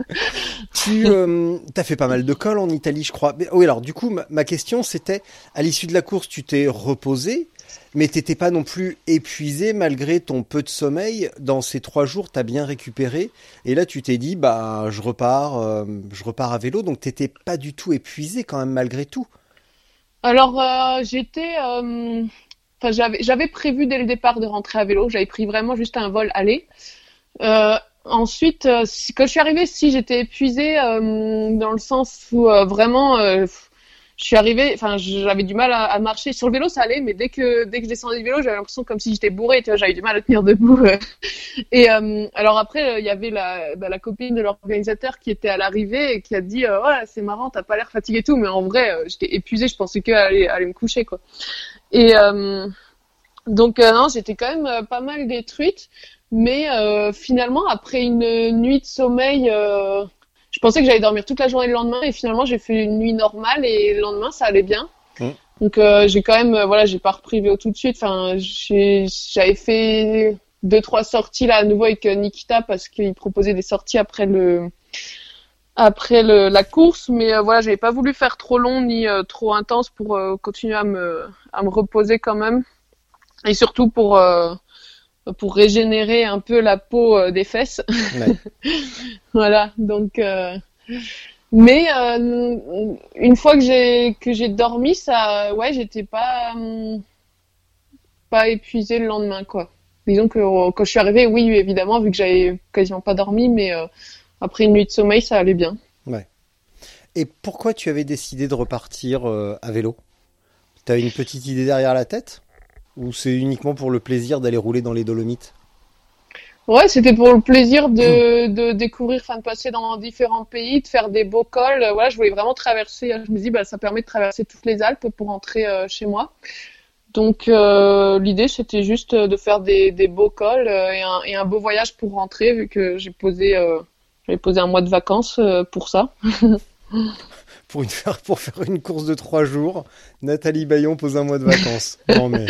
Tu euh, t'as fait pas mal de cols en Italie, je crois. Mais, oui, alors du coup, ma, ma question c'était, à l'issue de la course, tu t'es reposé, mais t'étais pas non plus épuisé malgré ton peu de sommeil. Dans ces trois jours, t'as bien récupéré, et là tu t'es dit, bah je repars, euh, je repars à vélo, donc t'étais pas du tout épuisé quand même malgré tout. Alors euh, j'étais, euh... enfin j'avais j'avais prévu dès le départ de rentrer à vélo. J'avais pris vraiment juste un vol aller. Euh, ensuite, euh, quand je suis arrivée, si j'étais épuisée euh, dans le sens où euh, vraiment. Euh, Je suis arrivée, enfin, j'avais du mal à, à marcher. Sur le vélo, ça allait, mais dès que dès que je descendais du vélo, j'avais l'impression comme si j'étais bourrée. Tu vois, j'avais du mal à tenir debout. Et euh, alors après, il y avait la bah, la copine de l'organisateur qui était à l'arrivée et qui a dit euh, ouais, c'est marrant, t'as pas l'air fatiguée et tout, mais en vrai, euh, j'étais épuisée. Je pensais que aller aller me coucher, quoi. Et euh, donc euh, non, j'étais quand même euh, pas mal détruite, mais euh, finalement, après une nuit de sommeil. Euh, Je pensais que j'allais dormir toute la journée le lendemain, et finalement j'ai fait une nuit normale et le lendemain ça allait bien. Mmh. Donc euh, j'ai quand même, euh, voilà, j'ai pas repris vélo tout de suite. Enfin, j'ai, j'avais fait deux trois sorties là à nouveau avec euh, Nikita parce qu'il proposait des sorties après le après le, la course, mais euh, voilà, j'avais pas voulu faire trop long ni euh, trop intense pour euh, continuer à me à me reposer quand même, et surtout pour euh, pour régénérer un peu la peau euh, des fesses. Ouais. Voilà, donc. Euh, Mais euh, une fois que j'ai que j'ai dormi, ça, ouais, j'étais pas hum, pas épuisée le lendemain, quoi. Disons que euh, quand je suis arrivée, oui, évidemment, vu que j'avais quasiment pas dormi, mais euh, après une nuit de sommeil, ça allait bien. Ouais. Et pourquoi tu avais décidé de repartir euh, à vélo? T'as une petite idée derrière la tête? Ou c'est uniquement pour le plaisir d'aller rouler dans les Dolomites? Ouais, c'était pour le plaisir de de découvrir, enfin de passer dans différents pays, de faire des beaux cols. Euh, Voilà, je voulais vraiment traverser. Je me dis, bah ça permet de traverser toutes les Alpes pour rentrer euh, chez moi. Donc euh, l'idée c'était juste euh, de faire des, des beaux cols euh, et, un, et un beau voyage pour rentrer vu que j'ai posé euh, j'avais posé un mois de vacances euh, pour ça. Pour, une, pour faire une course de trois jours, Nathalie Bayon pose un mois de vacances. Non mais...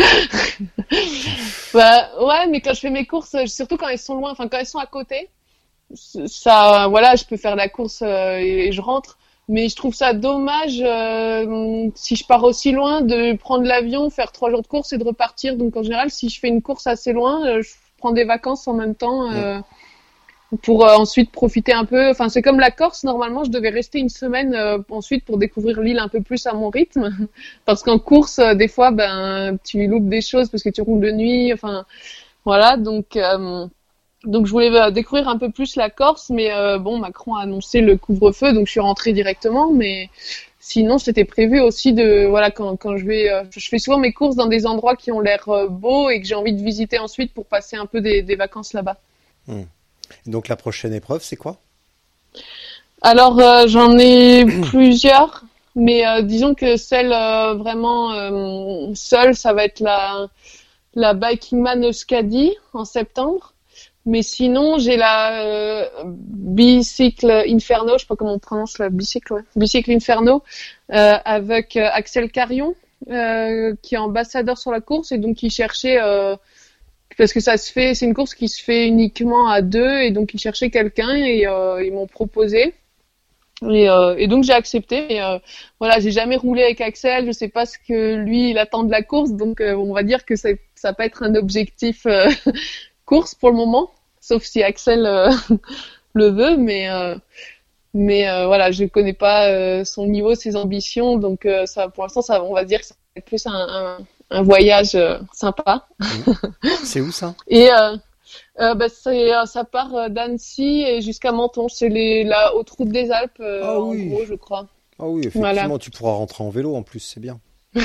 Bah ouais, mais quand je fais mes courses, euh, surtout quand elles sont loin, enfin quand elles sont à côté, c- ça voilà, je peux faire la course euh, et, et je rentre. Mais je trouve ça dommage euh, si je pars aussi loin de prendre l'avion, faire trois jours de course et de repartir. Donc en général, si je fais une course assez loin, euh, je prends des vacances en même temps. Mm. Euh, pour euh, ensuite profiter un peu. Enfin, c'est comme la Corse. Normalement, je devais rester une semaine euh, ensuite pour découvrir l'île un peu plus à mon rythme. Parce qu'en course, euh, des fois, ben, tu loupes des choses parce que tu roules de nuit. Enfin, voilà. Donc, euh, donc je voulais euh, découvrir un peu plus la Corse, mais euh, bon, Macron a annoncé le couvre-feu, donc je suis rentrée directement. Mais sinon, c'était prévu aussi de, voilà, quand quand je vais, euh, je fais souvent mes courses dans des endroits qui ont l'air euh, beaux et que j'ai envie de visiter ensuite pour passer un peu des, des vacances là-bas. Mm. Et donc la prochaine épreuve, c'est quoi? Alors euh, j'en ai plusieurs, mais euh, disons que celle euh, vraiment euh, seule, ça va être la la Bikingman Euskadi en septembre. Mais sinon j'ai la euh, Bicycle Inferno, je sais pas comment on prononce la bicycle, ouais. Bicycle Inferno euh, avec euh, Axel Carion euh, qui est ambassadeur sur la course et donc qui cherchait euh, parce que ça se fait, c'est une course qui se fait uniquement à deux et donc ils cherchaient quelqu'un et euh, ils m'ont proposé. Et, euh, et donc j'ai accepté. Mais euh, voilà, j'ai jamais roulé avec Axel. Je sais pas ce que lui il attend de la course, donc euh, on va dire que ça, ça va pas être un objectif euh, course pour le moment, sauf si Axel euh, le veut. Mais euh, mais euh, voilà, je connais pas euh, son niveau, ses ambitions, donc euh, ça pour l'instant ça, on va dire que ça va être plus un, un, un voyage euh, sympa. Mm. C'est où ça? Et euh, euh, bah, c'est, euh, ça part euh, d'Annecy et jusqu'à Menton. C'est les, la haute route des Alpes, euh, Ah en oui. gros, je crois. Ah oui, effectivement, Voilà. tu pourras rentrer en vélo en plus, c'est bien.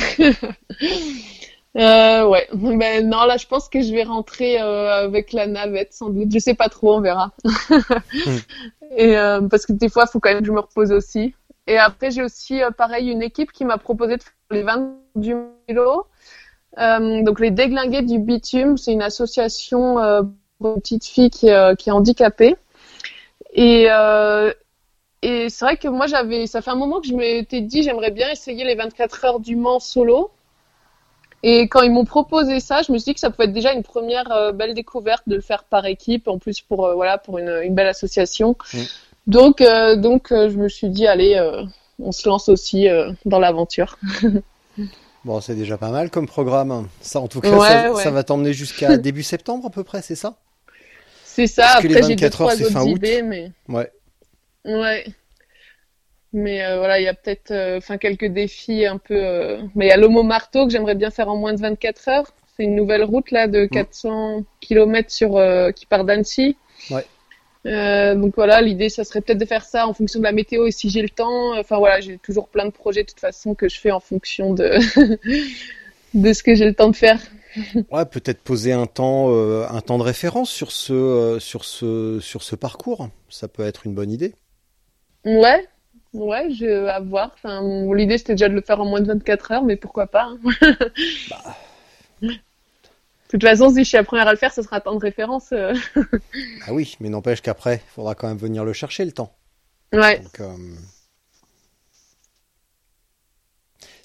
Euh, ouais. Ben non, là, je pense que je vais rentrer euh, avec la navette, sans doute. Je sais pas trop, on verra. Mm. Et euh, parce que des fois, il faut quand même que je me repose aussi. Et après, j'ai aussi, euh, pareil, une équipe qui m'a proposé de faire les vingt du vélo. Euh, donc les déglingués du bitume, c'est une association euh, pour une petite fille qui, euh, qui est handicapée. Et, euh, et c'est vrai que moi j'avais, ça fait un moment que je m'étais dit j'aimerais bien essayer les vingt-quatre heures du Mans solo. Et quand ils m'ont proposé ça, je me suis dit que ça pouvait être déjà une première euh, belle découverte de le faire par équipe, en plus pour euh, voilà pour une, une belle association. Mm. Donc euh, donc euh, je me suis dit allez, euh, on se lance aussi euh, dans l'aventure. Bon, c'est déjà pas mal comme programme. Ça, en tout cas, Ouais, ça, ouais. ça va t'emmener jusqu'à début septembre à peu près, c'est ça? C'est ça. Parce que les Après j'ai deux vingt-quatre heures, trois c'est fin autres août. idées, mais Ouais. ouais. Mais euh, voilà, il y a peut-être euh, enfin quelques défis un peu. Euh... Mais il y a l'Homo Marteau que j'aimerais bien faire en moins de vingt-quatre heures. C'est une nouvelle route là de Mm. quatre cents kilomètres sur euh, qui part d'Annecy. Ouais. Euh, donc voilà, l'idée ça serait peut-être de faire ça en fonction de la météo et si j'ai le temps. Enfin voilà, j'ai toujours plein de projets de toute façon que je fais en fonction de de ce que j'ai le temps de faire. Ouais, peut-être poser un temps, euh, un temps de référence sur ce, euh, sur ce, sur ce parcours. Ça peut être une bonne idée. Ouais, ouais, je vais à voir. Enfin, mon- l'idée c'était déjà de le faire en moins de vingt-quatre heures, mais pourquoi pas, hein. Bah, De toute façon, si je suis la première à le faire, ce sera un temps de référence. euh. ah oui, mais n'empêche qu'après, il faudra quand même venir le chercher le temps. Ouais. Donc, euh,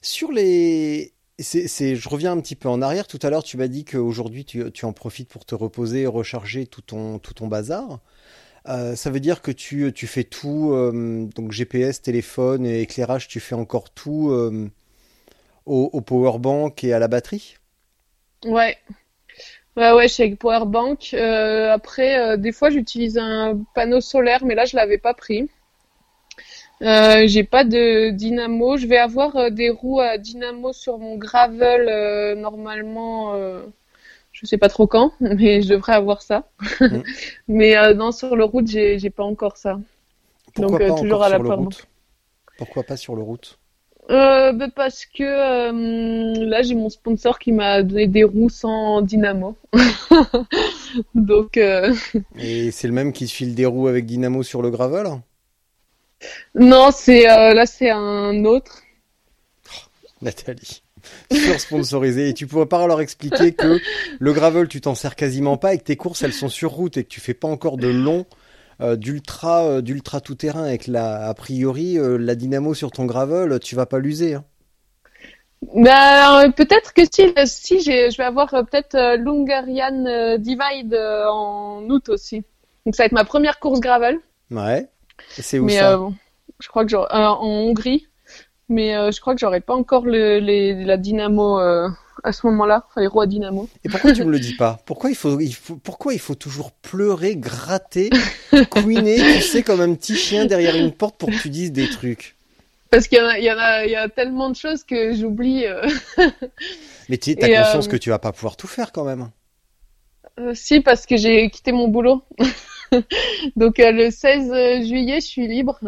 Sur les... C'est, c'est, je reviens un petit peu en arrière. Tout à l'heure, tu m'as dit qu'aujourd'hui, tu, tu en profites pour te reposer et recharger tout ton, tout ton bazar. Euh, ça veut dire que tu, tu fais tout, euh, donc G P S, téléphone et éclairage, tu fais encore tout euh, au, au powerbank et à la batterie? Ouais. Ouais, ouais, je suis avec Powerbank. Euh, après, euh, des fois, j'utilise un panneau solaire, mais là, je l'avais pas pris. Euh, j'ai pas de dynamo. Je vais avoir euh, des roues à dynamo sur mon gravel euh, normalement. Euh, je sais pas trop quand, mais je devrais avoir ça. Mm. Mais euh, non, sur le route, j'ai j'ai pas encore ça. Pourquoi Donc euh, pas toujours encore à la sur le Powerbank. route? Pourquoi pas sur le route? Euh, bah, parce que euh, là, j'ai mon sponsor qui m'a donné des roues sans dynamo. Donc euh, Et c'est le même qui se file des roues avec dynamo sur le gravel? non, c'est euh, là, c'est un autre. Nathalie, sur-sponsorisé. Et tu pourrais pas leur expliquer que le gravel, tu t'en sers quasiment pas et que tes courses, elles sont sur route et que tu fais pas encore de long, euh, d'ultra, euh, d'ultra tout-terrain avec la, a priori, euh, la dynamo sur ton gravel, tu vas pas l'user, hein. Ben, euh, peut-être que si, euh, si j'ai, je vais avoir euh, peut-être euh, l'Hungarian euh, Divide euh, en août aussi. Donc ça va être ma première course gravel. Ouais. Et c'est où Mais ça? euh, bon, je crois que j'aurai, euh, en Hongrie. Mais euh, je crois que j'aurai pas encore le, les, la dynamo euh, à ce moment-là. Enfin, les roues à dynamo. Et pourquoi tu me le dis pas? Pourquoi il faut, il faut, pourquoi il faut toujours pleurer, gratter, couiner, tu sais, comme un petit chien derrière une porte pour que tu dises des trucs? Parce qu'il y en a, il y en a, il y a tellement de choses que j'oublie. Euh. Mais tu as Et conscience euh, que tu vas pas pouvoir tout faire quand même. euh, si, parce que j'ai quitté mon boulot. Donc euh, le seize juillet, je suis libre.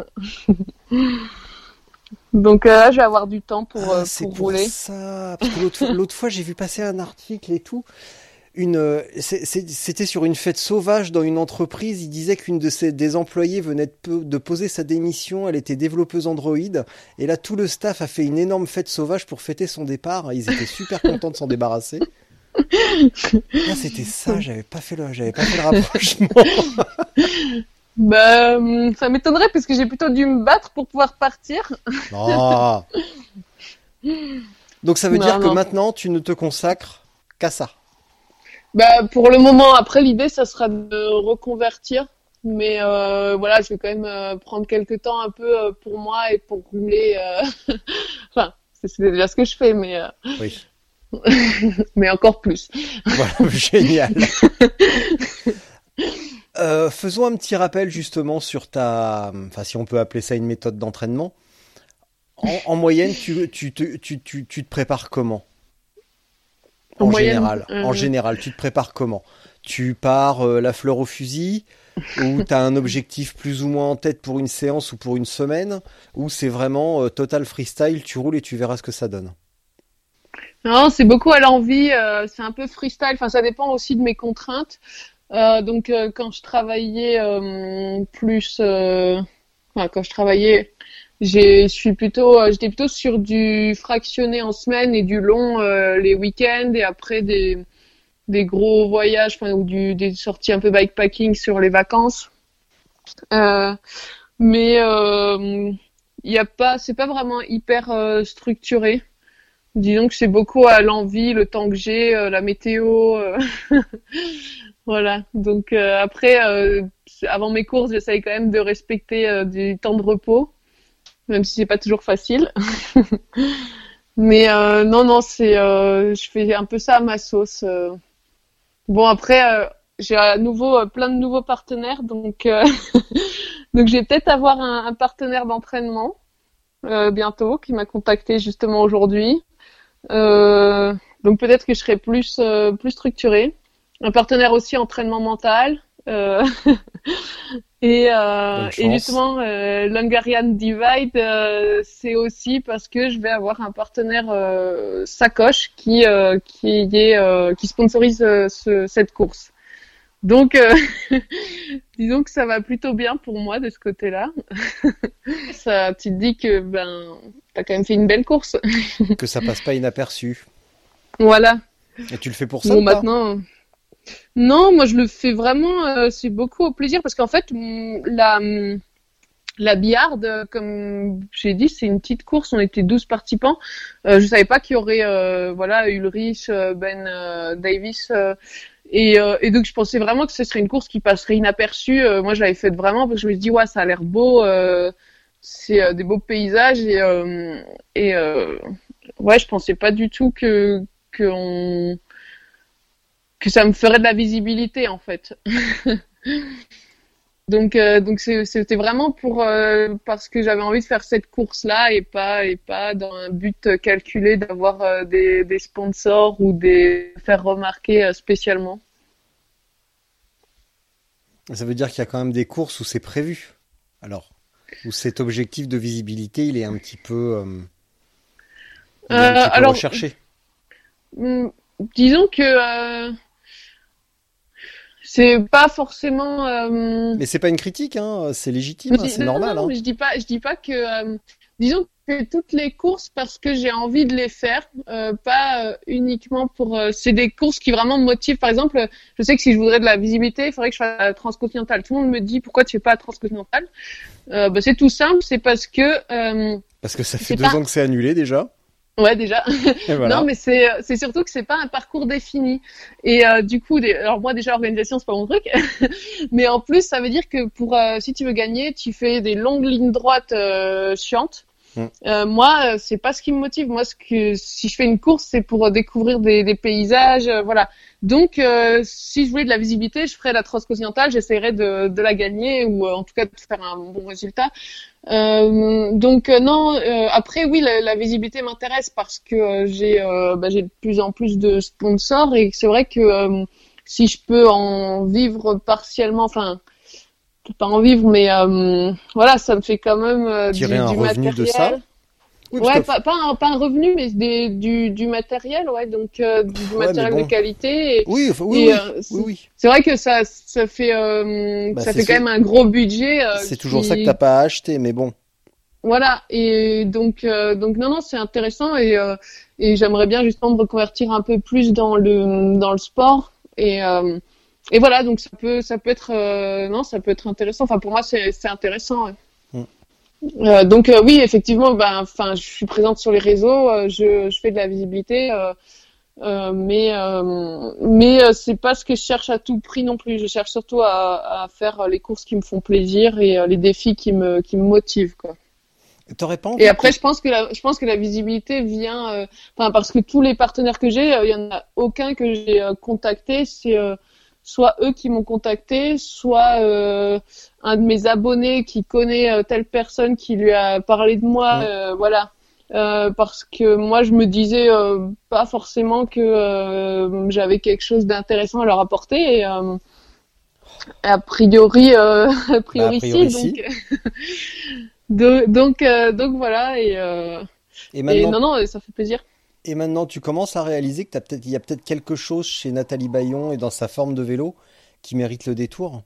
Donc euh, là, je vais avoir du temps pour, Ah, euh, c'est pour pour rouler. ça. Parce que l'autre fois, l'autre fois, j'ai vu passer un article et tout. Une, euh, c'est- c'est- c'était sur une fête sauvage dans une entreprise. Il disait qu'une de ses, des employés venait de, po- de poser sa démission. Elle était développeuse Android. Et là, tout le staff a fait une énorme fête sauvage pour fêter son départ. Ils étaient super contents de s'en débarrasser. Ah, c'était ça. J'avais pas fait le, j'avais pas fait le rapprochement. Bah, hum, ça m'étonnerait parce que j'ai plutôt dû me battre pour pouvoir partir. Ah. Donc ça veut Non, dire que non. maintenant, tu ne te consacres qu'à ça. Bah, pour le moment, après, l'idée, ça sera de reconvertir. Mais euh, voilà, je vais quand même euh, prendre quelques temps un peu euh, pour moi et pour rouler. euh, Enfin, c'est c'est déjà ce que je fais, mais, euh, Oui. mais encore plus. Voilà, génial. Euh, faisons un petit rappel justement sur ta, enfin si on peut appeler ça une méthode d'entraînement. En, en moyenne, tu, tu, te- tu, tu, tu te prépares comment? En En moyenne, général, euh, en général, tu te prépares comment? Tu pars euh, la fleur au fusil, ou tu as un objectif plus ou moins en tête pour une séance ou pour une semaine, ou c'est vraiment euh, total freestyle, tu roules et tu verras ce que ça donne. Non, c'est beaucoup à l'envie. Euh, c'est un peu freestyle. Enfin, ça dépend aussi de mes contraintes. Euh, donc, euh, quand je travaillais euh, plus, euh, enfin, quand je travaillais, j'ai, je suis plutôt, euh, j'étais plutôt sur du fractionné en semaine et du long euh, les week-ends et après des des gros voyages, enfin, ou du des sorties un peu bikepacking sur les vacances. Euh, mais euh, il y a pas, c'est pas vraiment hyper euh, structuré. Disons que c'est beaucoup à l'envie, le temps que j'ai, euh, la météo. euh, Voilà. Donc euh, après, euh, avant mes courses, j'essaye quand même de respecter euh, du temps de repos, même si c'est pas toujours facile. Mais euh, non, non, c'est, euh, je fais un peu ça à ma sauce. euh. Bon après, euh, j'ai à nouveau euh, plein de nouveaux partenaires, donc euh, donc je vais peut-être avoir un, un partenaire d'entraînement euh, bientôt qui m'a contacté justement aujourd'hui. Euh, donc peut-être que je serai plus euh, plus structurée. Un partenaire aussi entraînement mental. Euh, et, euh, Bonne et chance. justement, euh, l'Hungarian Divide, euh, c'est aussi parce que je vais avoir un partenaire euh, sacoche qui euh, qui est euh, qui sponsorise euh, ce, cette course. Donc, euh, disons que ça va plutôt bien pour moi de ce côté-là. Ça, tu te dis que ben t'as quand même fait une belle course. Que ça passe pas inaperçu. Voilà. Et tu le fais pour ça Bon ou pas? maintenant. Non, moi je le fais vraiment, euh, c'est beaucoup au plaisir parce qu'en fait, mm, la, mm, La Billarde, comme j'ai dit, c'est une petite course. On était douze participants. Euh, je savais pas qu'il y aurait, euh, voilà, Ulrich, Ben euh, Davis, euh, et, euh, et donc je pensais vraiment que ce serait une course qui passerait inaperçue. Euh, moi, je l'avais faite vraiment parce que je me suis dit, ouais, ça a l'air beau. Euh, c'est euh, des beaux paysages et, euh, et euh, ouais, je pensais pas du tout que que on que ça me ferait de la visibilité en fait. Donc, euh, donc c'est, c'était vraiment pour euh, parce que j'avais envie de faire cette course-là et pas et pas dans un but calculé d'avoir euh, des, des sponsors ou des faire remarquer euh, spécialement. Ça veut dire qu'il y a quand même des courses où c'est prévu. Alors, où cet objectif de visibilité, il est un petit peu, euh, il est un Euh, petit peu alors, recherché. hum, disons que euh, c'est pas forcément. Euh, Mais c'est pas une critique, hein, c'est légitime, je hein, dis- c'est non, normal. non, Hein. mais je dis pas, je dis pas que. Euh, disons que toutes les courses parce que j'ai envie de les faire, euh, pas euh, uniquement pour. Euh, c'est des courses qui vraiment me motivent. Par exemple, je sais que si je voudrais de la visibilité, il faudrait que je fasse la transcontinentale. Tout le monde me dit pourquoi tu fais pas la transcontinentale. Euh, bah, c'est tout simple, c'est parce que. Euh, Parce que ça fait c'est deux pas- ans que c'est annulé déjà. Ouais, déjà. Et voilà. Non, mais c'est c'est surtout que c'est pas un parcours défini. Et euh, du coup, des, alors moi déjà l'organisation c'est pas mon truc, mais en plus ça veut dire que pour euh, si tu veux gagner, tu fais des longues lignes droites euh, chiantes. Mm. Euh, moi, euh, c'est pas ce qui me motive. Moi, ce que si je fais une course, c'est pour euh, découvrir des, des paysages, euh, voilà. Donc, euh, si je voulais de la visibilité, je ferais la transcontinentale, j'essaierais de, de la gagner ou euh, en tout cas de faire un bon résultat. Euh, donc euh, non. Euh, après, oui, la, la visibilité m'intéresse parce que euh, j'ai euh, bah, j'ai de plus en plus de sponsors et c'est vrai que euh, si je peux en vivre partiellement, enfin pas en vivre, mais euh, voilà, ça me fait quand même euh, du, Tirer un du revenu matériel. de ça. Oui, Ouais, parce que- pas, pas, un, pas un revenu, mais des, du, du matériel, ouais, donc euh, du Ouais, matériel mais bon. de qualité. Et, oui, enfin, oui, et, oui, euh, c'est- oui, oui. c'est vrai que ça, ça fait, euh, Bah, ça c'est fait quand sûr. même un gros budget. euh, C'est toujours qui- ça que t'as pas à acheter, mais bon. Voilà, et donc, euh, donc non, non, c'est intéressant et, euh, et j'aimerais bien justement me reconvertir un peu plus dans le, dans le sport et, euh, et voilà, donc ça peut, ça peut être, euh, non, ça peut être intéressant. Enfin, pour moi, c'est, c'est intéressant. Ouais. Mm. Euh, donc euh, oui, effectivement, ben, enfin, je suis présente sur les réseaux, euh, je, je fais de la visibilité, euh, euh, mais euh, mais euh, c'est pas ce que je cherche à tout prix non plus. Je cherche surtout à, à faire les courses qui me font plaisir et euh, les défis qui me qui me motivent, quoi. T'aurais pas envie Et après, de- je pense que la, je pense que la visibilité vient, euh, enfin, parce que tous les partenaires que j'ai, euh, il y en a aucun que j'ai euh, contacté, c'est euh, soit eux qui m'ont contacté, soit euh, un de mes abonnés qui connaît euh, telle personne qui lui a parlé de moi, Ouais. euh, voilà. Euh, parce que moi, je me disais euh, pas forcément que euh, j'avais quelque chose d'intéressant à leur apporter. Et, euh, a priori, euh, a priori, Bah, a priori, si, si. donc. Donc, donc, euh, donc voilà, et, euh, Et et maintenant, non, non, ça fait plaisir. et maintenant, tu commences à réaliser que t'as peut-être, il y a peut-être quelque chose chez Nathalie Bayon et dans sa forme de vélo qui mérite le détour.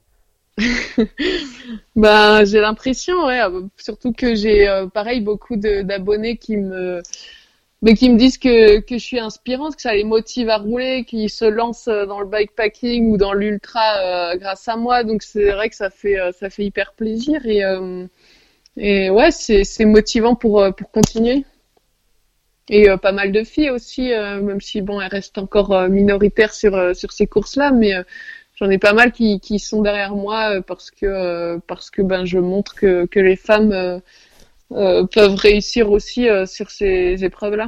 Ben, j'ai l'impression, ouais, euh, surtout que j'ai, euh, pareil, beaucoup de, d'abonnés qui me, mais qui me disent que, que je suis inspirante, que ça les motive à rouler, qu'ils se lancent euh, dans le bikepacking ou dans l'ultra euh, grâce à moi. Donc c'est vrai que ça fait, euh, ça fait hyper plaisir et, euh, et ouais, c'est, c'est motivant pour, euh, pour continuer. Et euh, pas mal de filles aussi, euh, même si bon, elles restent encore euh, minoritaires sur euh, sur ces courses-là, mais euh, j'en ai pas mal qui qui sont derrière moi euh, parce que euh, parce que ben je montre que que les femmes euh, euh, peuvent réussir aussi euh, sur ces épreuves-là.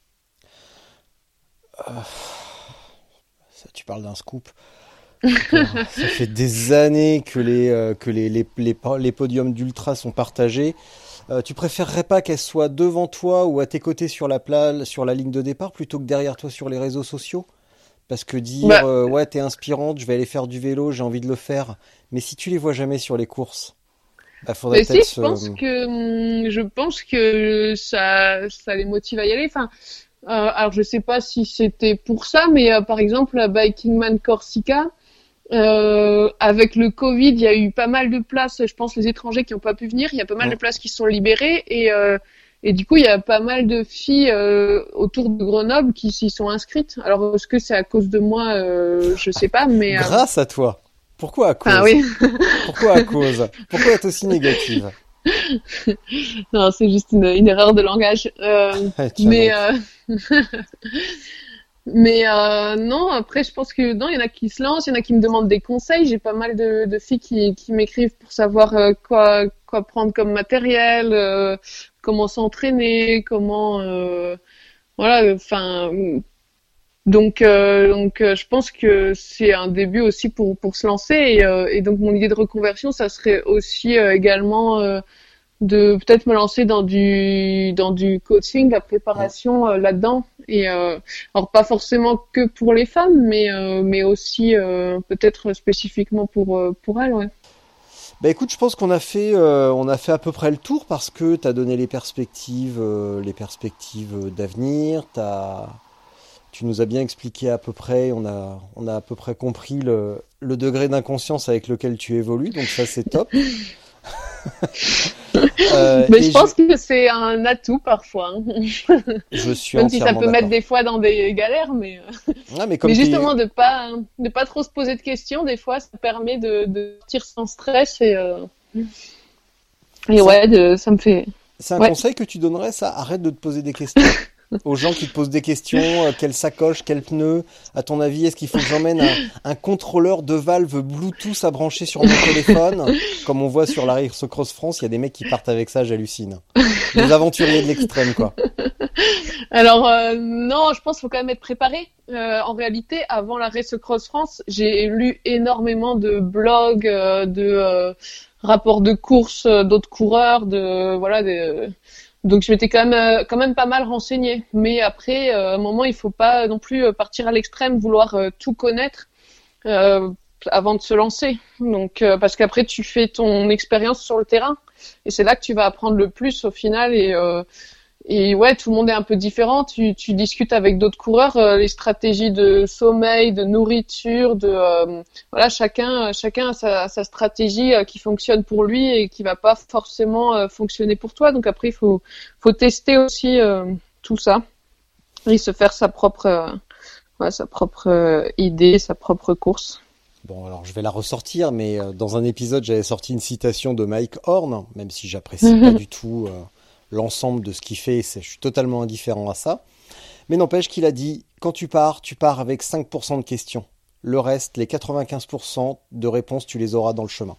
Ça, tu parles d'un scoop. Ça fait des années que les, euh, que les, les, les, les podiums d'ultra sont partagés. Euh, tu préférerais pas qu'elles soient devant toi ou à tes côtés sur la pla- sur la ligne de départ plutôt que derrière toi sur les réseaux sociaux? Parce que dire Bah, euh, ouais, t'es inspirante, je vais aller faire du vélo, j'ai envie de le faire. Mais si tu les vois jamais sur les courses, bah faudrait mais si, peut-être je se... pense que hum, je pense que ça ça les motive à y aller. Enfin, euh, alors je sais pas si c'était pour ça, mais euh, par exemple la Bikingman Corsica. Euh, avec le Covid, il y a eu pas mal de places, je pense les étrangers qui n'ont pas pu venir, il y a pas mal Ouais. de places qui sont libérées et euh, et du coup il y a pas mal de filles euh, autour de Grenoble qui s'y sont inscrites. Alors est-ce que c'est à cause de moi, euh, je sais pas, mais euh, Grâce à toi. Pourquoi à cause? enfin oui. Pourquoi à cause? Pourquoi être aussi négative? Non, c'est juste une, une erreur de langage. Euh, mais euh... mais euh, non, après je pense que non, il y en a qui se lancent, il y en a qui me demandent des conseils. J'ai pas mal de, de filles qui, qui m'écrivent pour savoir euh, quoi quoi prendre comme matériel, euh, comment s'entraîner, comment euh, voilà, enfin. Donc, euh, donc, euh, je pense que c'est un début aussi pour pour se lancer et, euh, et donc mon idée de reconversion, ça serait aussi euh, également euh, de peut-être me lancer dans du dans du coaching, la préparation euh, là-dedans et euh, alors pas forcément que pour les femmes, mais euh, mais aussi euh, peut-être spécifiquement pour euh, pour elles, ouais. Bah écoute, je pense qu'on a fait, euh, on a fait à peu près le tour parce que t'as donné les perspectives, euh, les perspectives d'avenir, t'as Tu nous as bien expliqué à peu près, on a, on a à peu près compris le, le degré d'inconscience avec lequel tu évolues, donc ça c'est top. euh, Mais je pense je... que c'est un atout parfois. Hein. Je suis Même si ça peut d'accord. mettre des fois dans des galères, mais, ah, mais, comme mais justement de pas de pas trop se poser de questions, des fois ça permet de, de sortir sans stress et, euh... et ça, ouais, de, ça me fait. C'est un ouais. conseil que tu donnerais, ça? Arrête de te poser des questions. Aux gens qui te posent des questions, euh, quelle sacoche, quel pneu, à ton avis, est-ce qu'il faut que j'emmène un, un contrôleur de valve Bluetooth à brancher sur mon téléphone? Comme on voit sur la Race Cross France, il y a des mecs qui partent avec ça, j'hallucine. Des aventuriers de l'extrême, quoi. Alors, euh, non, je pense qu'il faut quand même être préparé. Euh, en réalité, avant la Race Cross France, j'ai lu énormément de blogs, euh, de euh, rapports de course euh, d'autres coureurs, de voilà des... Donc je m'étais quand même euh, quand même pas mal renseignée, mais après euh, à un moment il faut pas non plus partir à l'extrême, vouloir euh, tout connaître euh, avant de se lancer. Donc euh, parce qu'après tu fais ton expérience sur le terrain et c'est là que tu vas apprendre le plus au final et euh, et ouais, tout le monde est un peu différent. Tu tu discutes avec d'autres coureurs, euh, les stratégies de sommeil, de nourriture, de euh, voilà, chacun chacun a sa, sa stratégie euh, qui fonctionne pour lui et qui va pas forcément euh, fonctionner pour toi. Donc après, il faut faut tester aussi euh, tout ça et se faire sa propre euh, ouais, sa propre euh, idée, sa propre course. Bon, alors je vais la ressortir, mais euh, dans un épisode, j'avais sorti une citation de Mike Horn, même si j'apprécie pas du tout. Euh... l'ensemble de ce qu'il fait, c'est, je suis totalement indifférent à ça. Mais n'empêche qu'il a dit, quand tu pars, tu pars avec cinq pour cent de questions. Le reste, les quatre-vingt-quinze pour cent de réponses, tu les auras dans le chemin.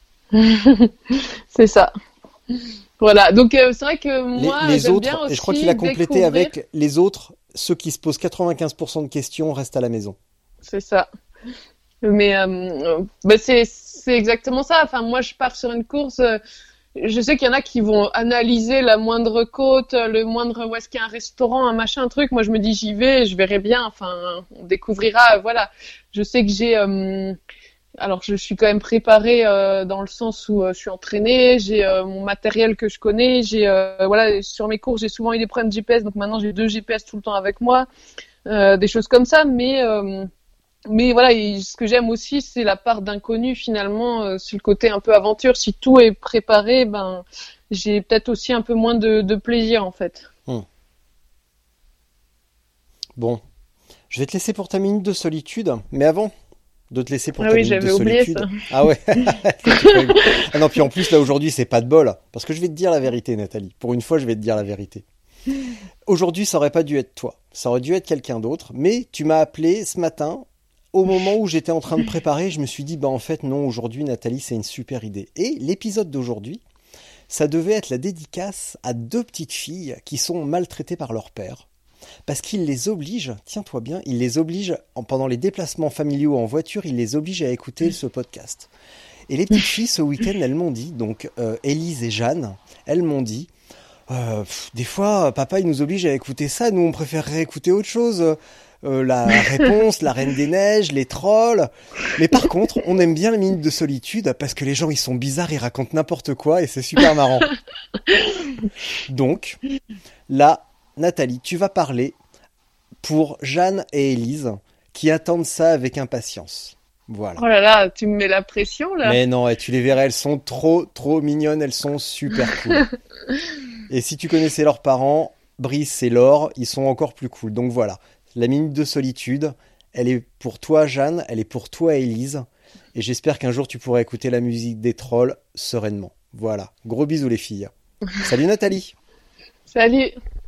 C'est ça. Voilà, donc euh, c'est vrai que moi, les, les j'aime autres, bien aussi et je crois qu'il a complété découvrir... avec les autres, ceux qui se posent quatre-vingt-quinze pour cent de questions restent à la maison. C'est ça. Mais euh, bah c'est, c'est exactement ça. Enfin, moi, je pars sur une course... Euh, je sais qu'il y en a qui vont analyser la moindre côte, le moindre où est-ce qu'il y a un restaurant, un machin, un truc. Moi, je me dis j'y vais, je verrai bien. Enfin, on découvrira. Voilà. Je sais que j'ai. Euh... Alors, je suis quand même préparée euh, dans le sens où euh, je suis entraînée. J'ai euh, mon matériel que je connais. J'ai euh, voilà sur mes courses, j'ai souvent eu des problèmes de G P S, donc maintenant j'ai deux G P S tout le temps avec moi, euh, des choses comme ça. Mais euh... Mais voilà, et ce que j'aime aussi, c'est la part d'inconnu finalement, euh, c'est le côté un peu aventure. Si tout est préparé, ben j'ai peut-être aussi un peu moins de, de plaisir en fait. Hum. Bon, je vais te laisser pour ta minute de solitude, mais avant de te laisser pour ah ta oui, minute de j'avais oublié solitude. Ça. Ah ouais. Ah non, puis en plus là aujourd'hui c'est pas de bol, parce que je vais te dire la vérité, Nathalie. Pour une fois, je vais te dire la vérité. Aujourd'hui, ça aurait pas dû être toi, ça aurait dû être quelqu'un d'autre, mais tu m'as appelé ce matin. Au moment où j'étais en train de préparer, je me suis dit, bah en fait non, aujourd'hui Nathalie, c'est une super idée. Et l'épisode d'aujourd'hui, ça devait être la dédicace à deux petites filles qui sont maltraitées par leur père. Parce qu'il les oblige, tiens-toi bien, il les oblige, pendant les déplacements familiaux en voiture, il les oblige à écouter ce podcast. Et les petites filles, ce week-end, elles m'ont dit, donc euh, Élise et Jeanne, elles m'ont dit, euh, pff, des fois, papa, il nous oblige à écouter ça, nous on préférerait écouter autre chose. Euh, la réponse, la Reine des Neiges, les trolls. Mais par contre, on aime bien la minute de solitude parce que les gens, ils sont bizarres, ils racontent n'importe quoi et c'est super marrant. Donc, là, Nathalie, tu vas parler pour Jeanne et Élise qui attendent ça avec impatience. Voilà. Oh là là, tu me mets la pression là. Mais non, tu les verrais, elles sont trop, trop mignonnes, elles sont super cool. Et si tu connaissais leurs parents, Brice et Laure, ils sont encore plus cool. Donc voilà. La minute de solitude, elle est pour toi, Jeanne, elle est pour toi, Élise. Et j'espère qu'un jour, tu pourras écouter la musique des trolls sereinement. Voilà, gros bisous les filles. Salut Nathalie. Salut.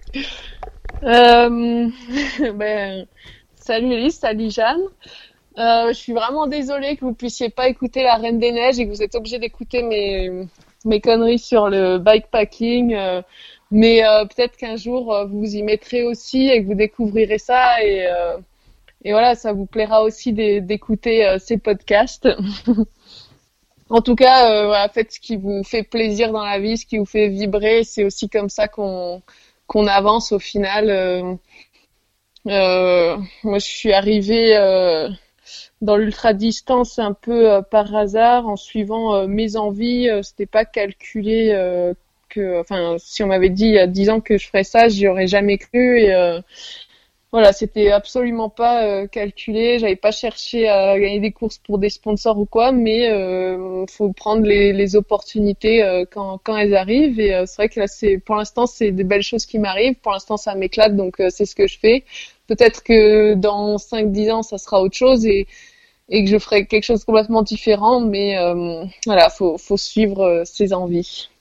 Euh, ben, salut Elise, salut Jeanne. Euh, je suis vraiment désolée que vous puissiez pas écouter La Reine des Neiges et que vous êtes obligés d'écouter mes, mes conneries sur le bikepacking. Euh, mais euh, peut-être qu'un jour, euh, vous vous y mettrez aussi et que vous découvrirez ça. Et, euh, et voilà, ça vous plaira aussi d'écouter euh, ces podcasts. En tout cas, euh, voilà, faites ce qui vous fait plaisir dans la vie, ce qui vous fait vibrer. C'est aussi comme ça qu'on qu'on avance au final. Euh, euh, moi, je suis arrivée euh, dans l'ultra-distance un peu euh, par hasard, en suivant euh, mes envies. Euh, c'était pas calculé euh, que, enfin, si on m'avait dit il y a dix ans que je ferais ça, j'y aurais jamais cru. Et euh, voilà, c'était absolument pas euh, calculé. J'avais pas cherché à gagner des courses pour des sponsors ou quoi, mais euh, faut prendre les, les opportunités euh, quand quand elles arrivent. Et euh, c'est vrai que là, c'est pour l'instant, c'est des belles choses qui m'arrivent. Pour l'instant, ça m'éclate, donc euh, c'est ce que je fais. Peut-être que dans cinq dix ans, ça sera autre chose et et que je ferai quelque chose de complètement différent. Mais euh, voilà, faut faut suivre euh, ses envies.